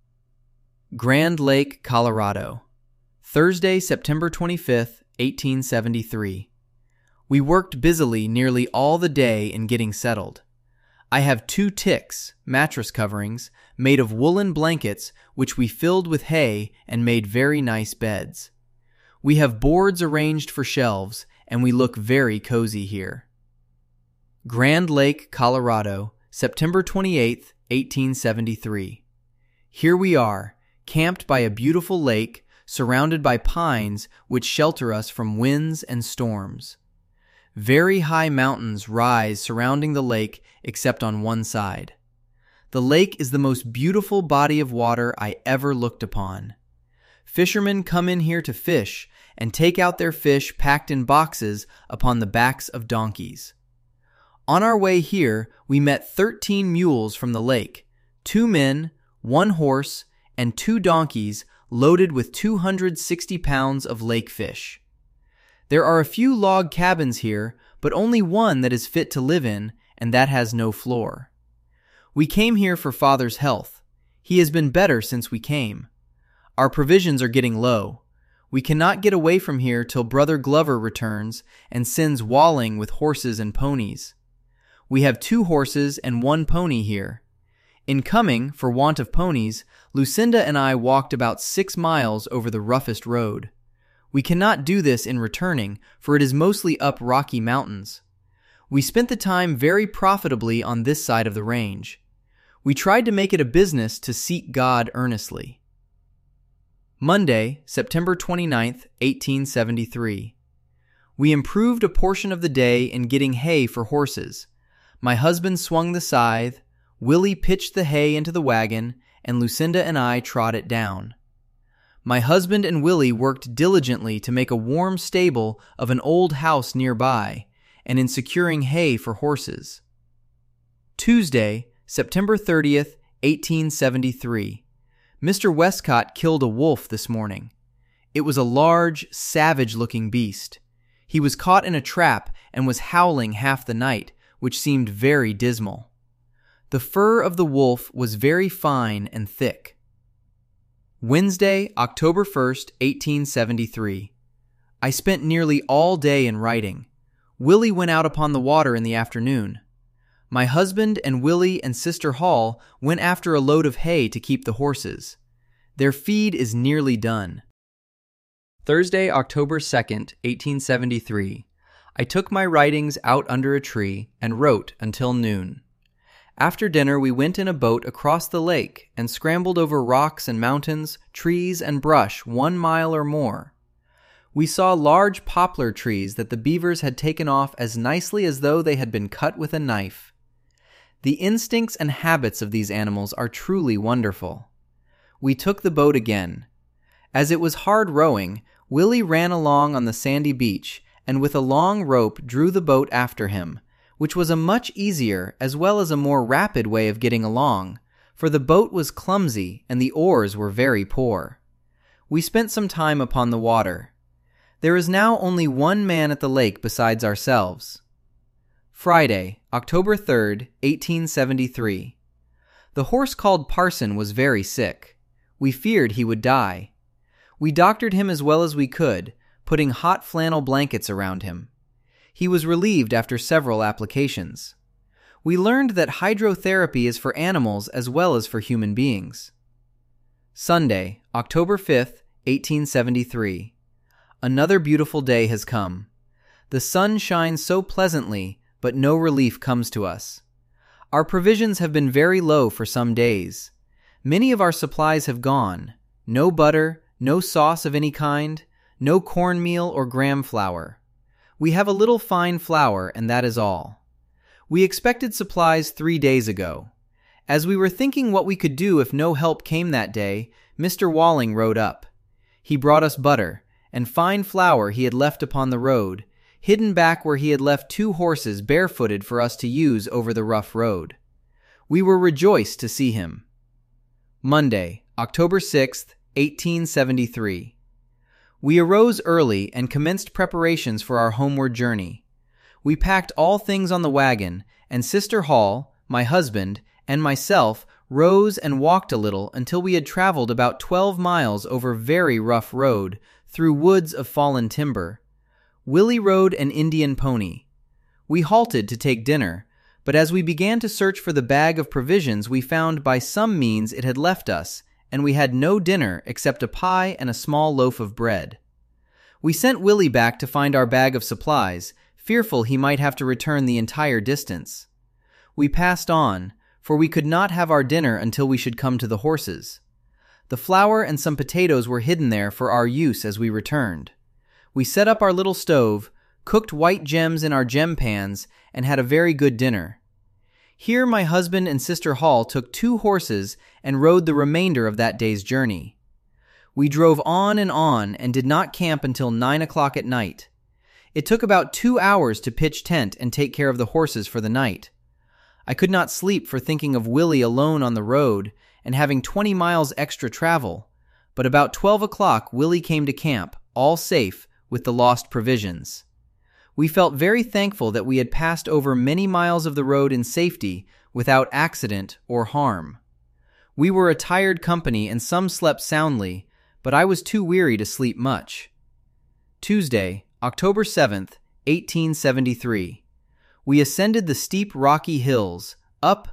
Grand Lake, Colorado. Thursday, September 25th, 1873. We worked busily nearly all the day in getting settled. I have 2 ticks, mattress coverings, made of woolen blankets which we filled with hay and made very nice beds. We have boards arranged for shelves, and we look very cozy here. Grand Lake, Colorado, September 28th, 1873. Here we are, camped by a beautiful lake, surrounded by pines which shelter us from winds and storms. Very high mountains rise surrounding the lake except on one side. The lake is the most beautiful body of water I ever looked upon. Fishermen come in here to fish and take out their fish packed in boxes upon the backs of donkeys. On our way here, we met 13 mules from the lake, 2 men, 1 horse, and 2 donkeys loaded with 260 pounds of lake fish. There are a few log cabins here, but only one that is fit to live in, and that has no floor. We came here for Father's health. He has been better since we came. Our provisions are getting low. We cannot get away from here till Brother Glover returns and sends Walling with horses and ponies. We have 2 horses and 1 pony here. In coming, for want of ponies, Lucinda and I walked about 6 miles over the roughest road. We cannot do this in returning, for it is mostly up rocky mountains. We spent the time very profitably on this side of the range. We tried to make it a business to seek God earnestly. Monday, September 29th, 1873. We improved a portion of the day in getting hay for horses. My husband swung the scythe, Willie pitched the hay into the wagon, and Lucinda and I trod it down. My husband and Willie worked diligently to make a warm stable of an old house nearby, and in securing hay for horses. Tuesday, September 30th, 1873. Mr. Westcott killed a wolf this morning. It was a large, savage-looking beast. He was caught in a trap and was howling half the night, which seemed very dismal. The fur of the wolf was very fine and thick. Wednesday, October 1st, 1873. I spent nearly all day in writing. Willie went out upon the water in the afternoon. My husband and Willie and Sister Hall went after a load of hay to keep the horses. Their feed is nearly done. Thursday, October 2nd, 1873. I took my writings out under a tree and wrote until noon. After dinner, we went in a boat across the lake and scrambled over rocks and mountains, trees and brush 1 mile or more. We saw large poplar trees that the beavers had taken off as nicely as though they had been cut with a knife. The instincts and habits of these animals are truly wonderful. We took the boat again. As it was hard rowing, Willie ran along on the sandy beach and with a long rope drew the boat after him, which was a much easier as well as a more rapid way of getting along, for the boat was clumsy and the oars were very poor. We spent some time upon the water. There is now only one man at the lake besides ourselves. Friday, October 3rd, 1873. The horse called Parson was very sick. We feared he would die. We doctored him as well as we could, putting hot flannel blankets around him. He was relieved after several applications. We learned that hydrotherapy is for animals as well as for human beings. Sunday, October 5th, 1873. Another beautiful day has come. The sun shines so pleasantly, but no relief comes to us. Our provisions have been very low for some days. Many of our supplies have gone. No butter, no sauce of any kind, no cornmeal or graham flour. We have a little fine flour, and that is all. We expected supplies 3 days ago. As we were thinking what we could do if no help came that day, Mr. Walling rode up. He brought us butter, and fine flour he had left upon the road, hidden back where he had left 2 horses barefooted for us to use over the rough road. We were rejoiced to see him. Monday, October 6th, 1873. We arose early and commenced preparations for our homeward journey. We packed all things on the wagon, and Sister Hall, my husband, and myself rose and walked a little until we had traveled about 12 miles over very rough road, through woods of fallen timber. Willie rode an Indian pony. We halted to take dinner, but as we began to search for the bag of provisions, we found by some means it had left us, and we had no dinner except a pie and a small loaf of bread. We sent Willie back to find our bag of supplies, fearful he might have to return the entire distance. We passed on, for we could not have our dinner until we should come to the horses. The flour and some potatoes were hidden there for our use as we returned. We set up our little stove, cooked white gems in our gem pans, and had a very good dinner. Here my husband and Sister Hall took 2 horses and rode the remainder of that day's journey. We drove on and did not camp until 9 o'clock at night. It took about 2 hours to pitch tent and take care of the horses for the night. I could not sleep for thinking of Willie alone on the road and having 20 miles extra travel, but about 12 o'clock Willie came to camp, all safe, with the lost provisions. We felt very thankful that we had passed over many miles of the road in safety without accident or harm. We were a tired company and some slept soundly, but I was too weary to sleep much. Tuesday, October 7th, 1873. We ascended the steep rocky hills, up,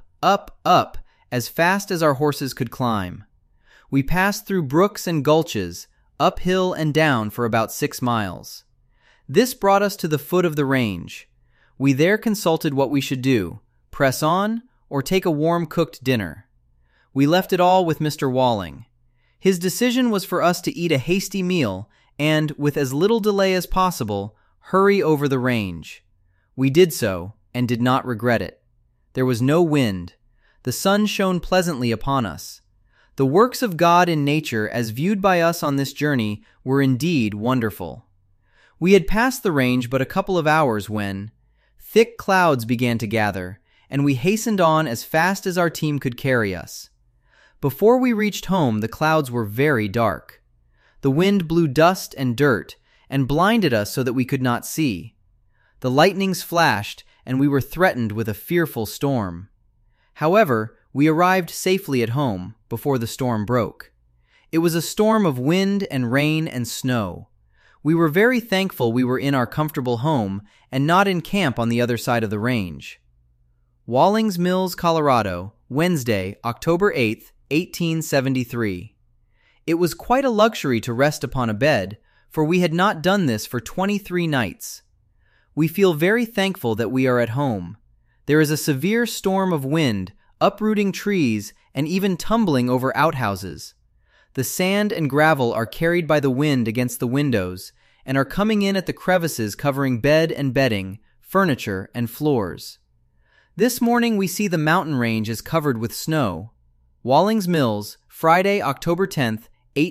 as fast as our horses could climb. We passed through brooks and gulches, uphill and down for about 6 miles. This brought us to the foot of the range. We there consulted what we should do, press on or take a warm cooked dinner. We left it all with Mr. Walling. His decision was for us to eat a hasty meal and, with as little delay as possible, hurry over the range. We did so and did not regret it. There was no wind. The sun shone pleasantly upon us. The works of God in nature as viewed by us on this journey were indeed wonderful. We had passed the range but a couple of hours when thick clouds began to gather, and we hastened on as fast as our team could carry us. Before we reached home, the clouds were very dark. The wind blew dust and dirt and blinded us so that we could not see. The lightnings flashed, and we were threatened with a fearful storm. However, we arrived safely at home before the storm broke. It was a storm of wind and rain and snow. We were very thankful we were in our comfortable home and not in camp on the other side of the range. Wallings Mills, Colorado, Wednesday, October 8th, 1873. It was quite a luxury to rest upon a bed, for we had not done this for 23 nights. We feel very thankful that we are at home. There is a severe storm of wind, uprooting trees and even tumbling over outhouses. The sand and gravel are carried by the wind against the windows and are coming in at the crevices covering bed and bedding, furniture, and floors. This morning we see the mountain range is covered with snow. Wallings Mills, Friday, October 10th,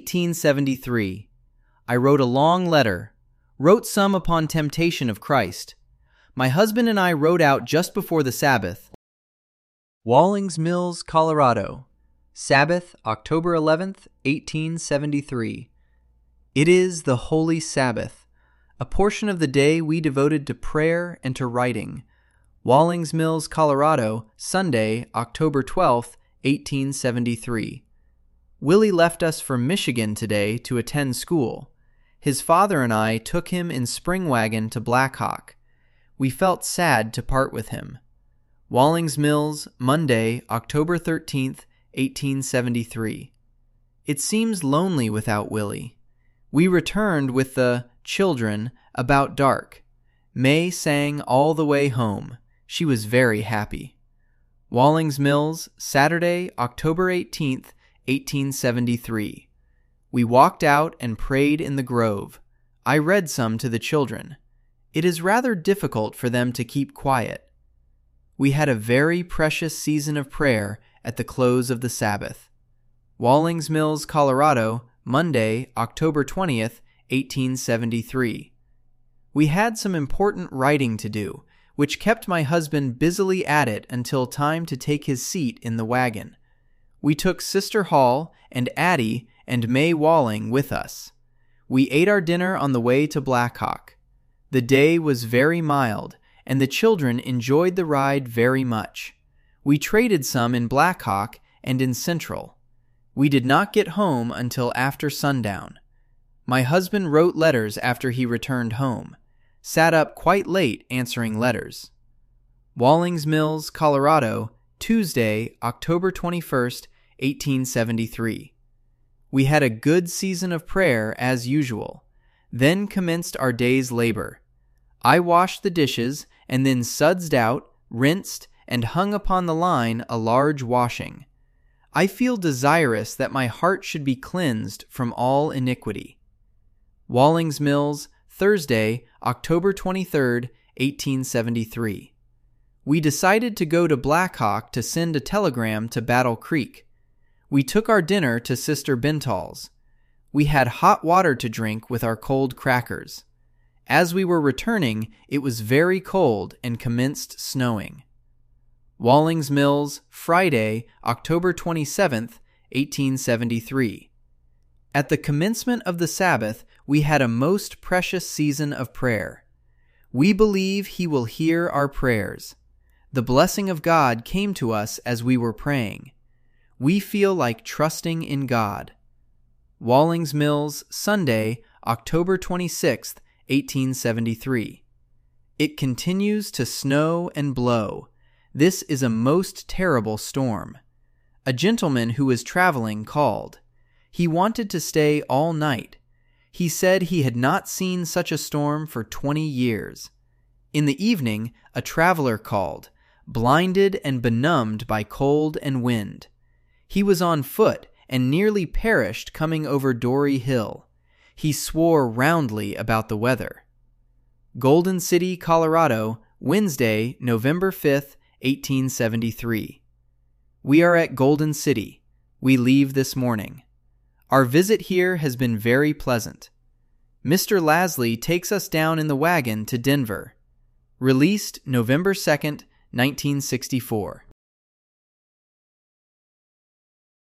1873. I wrote a long letter, wrote some upon temptation of Christ. My husband and I rode out just before the Sabbath. Wallings Mills, Colorado, Sabbath, October 11th, 1873. It is the Holy Sabbath, a portion of the day we devoted to prayer and to writing. Wallings Mills, Colorado, Sunday, October 12th, 1873. Willie left us for Michigan today to attend school. His father and I took him in spring wagon to Black Hawk. We felt sad to part with him. Wallings Mills, Monday, October 13th, 1873. It seems lonely without Willie. We returned with the children about dark. May sang all the way home. She was very happy. Wallings Mills, Saturday, October 18th, 1873. We walked out and prayed in the grove. I read some to the children. It is rather difficult for them to keep quiet. We had a very precious season of prayer at the close of the Sabbath. Wallings Mills, Colorado, Monday, October 20th, 1873. We had some important writing to do, which kept my husband busily at it until time to take his seat in the wagon. We took Sister Hall and Addie and May Walling with us. We ate our dinner on the way to Black Hawk. The day was very mild, and the children enjoyed the ride very much. We traded some in Black Hawk and in Central. We did not get home until after sundown. My husband wrote letters after he returned home, sat up quite late answering letters. Wallings Mills, Colorado, Tuesday, October 21st, 1873. We had a good season of prayer as usual, then commenced our day's labor. I washed the dishes and then sudsed out, rinsed, and hung upon the line a large washing. I feel desirous that my heart should be cleansed from all iniquity. Wallings Mills, Thursday, October 23rd, 1873. We decided to go to Black Hawk to send a telegram to Battle Creek. We took our dinner to Sister Bental's. We had hot water to drink with our cold crackers. As we were returning, it was very cold and commenced snowing. Wallings Mills, Friday, October 27th, 1873. At the commencement of the Sabbath, we had a most precious season of prayer. We believe He will hear our prayers. The blessing of God came to us as we were praying. We feel like trusting in God. Wallings Mills, Sunday, October 26th, 1873. It continues to snow and blow. This is a most terrible storm. A gentleman who was traveling called. He wanted to stay all night. He said he had not seen such a storm for 20 years. In the evening, a traveler called, blinded and benumbed by cold and wind. He was on foot and nearly perished coming over Dory Hill. He swore roundly about the weather. Golden City, Colorado, Wednesday, November 5th, 1873. We are at Golden City. We leave this morning. Our visit here has been very pleasant. Mr. Lasley takes us down in the wagon to Denver. Released November 2nd, 1964.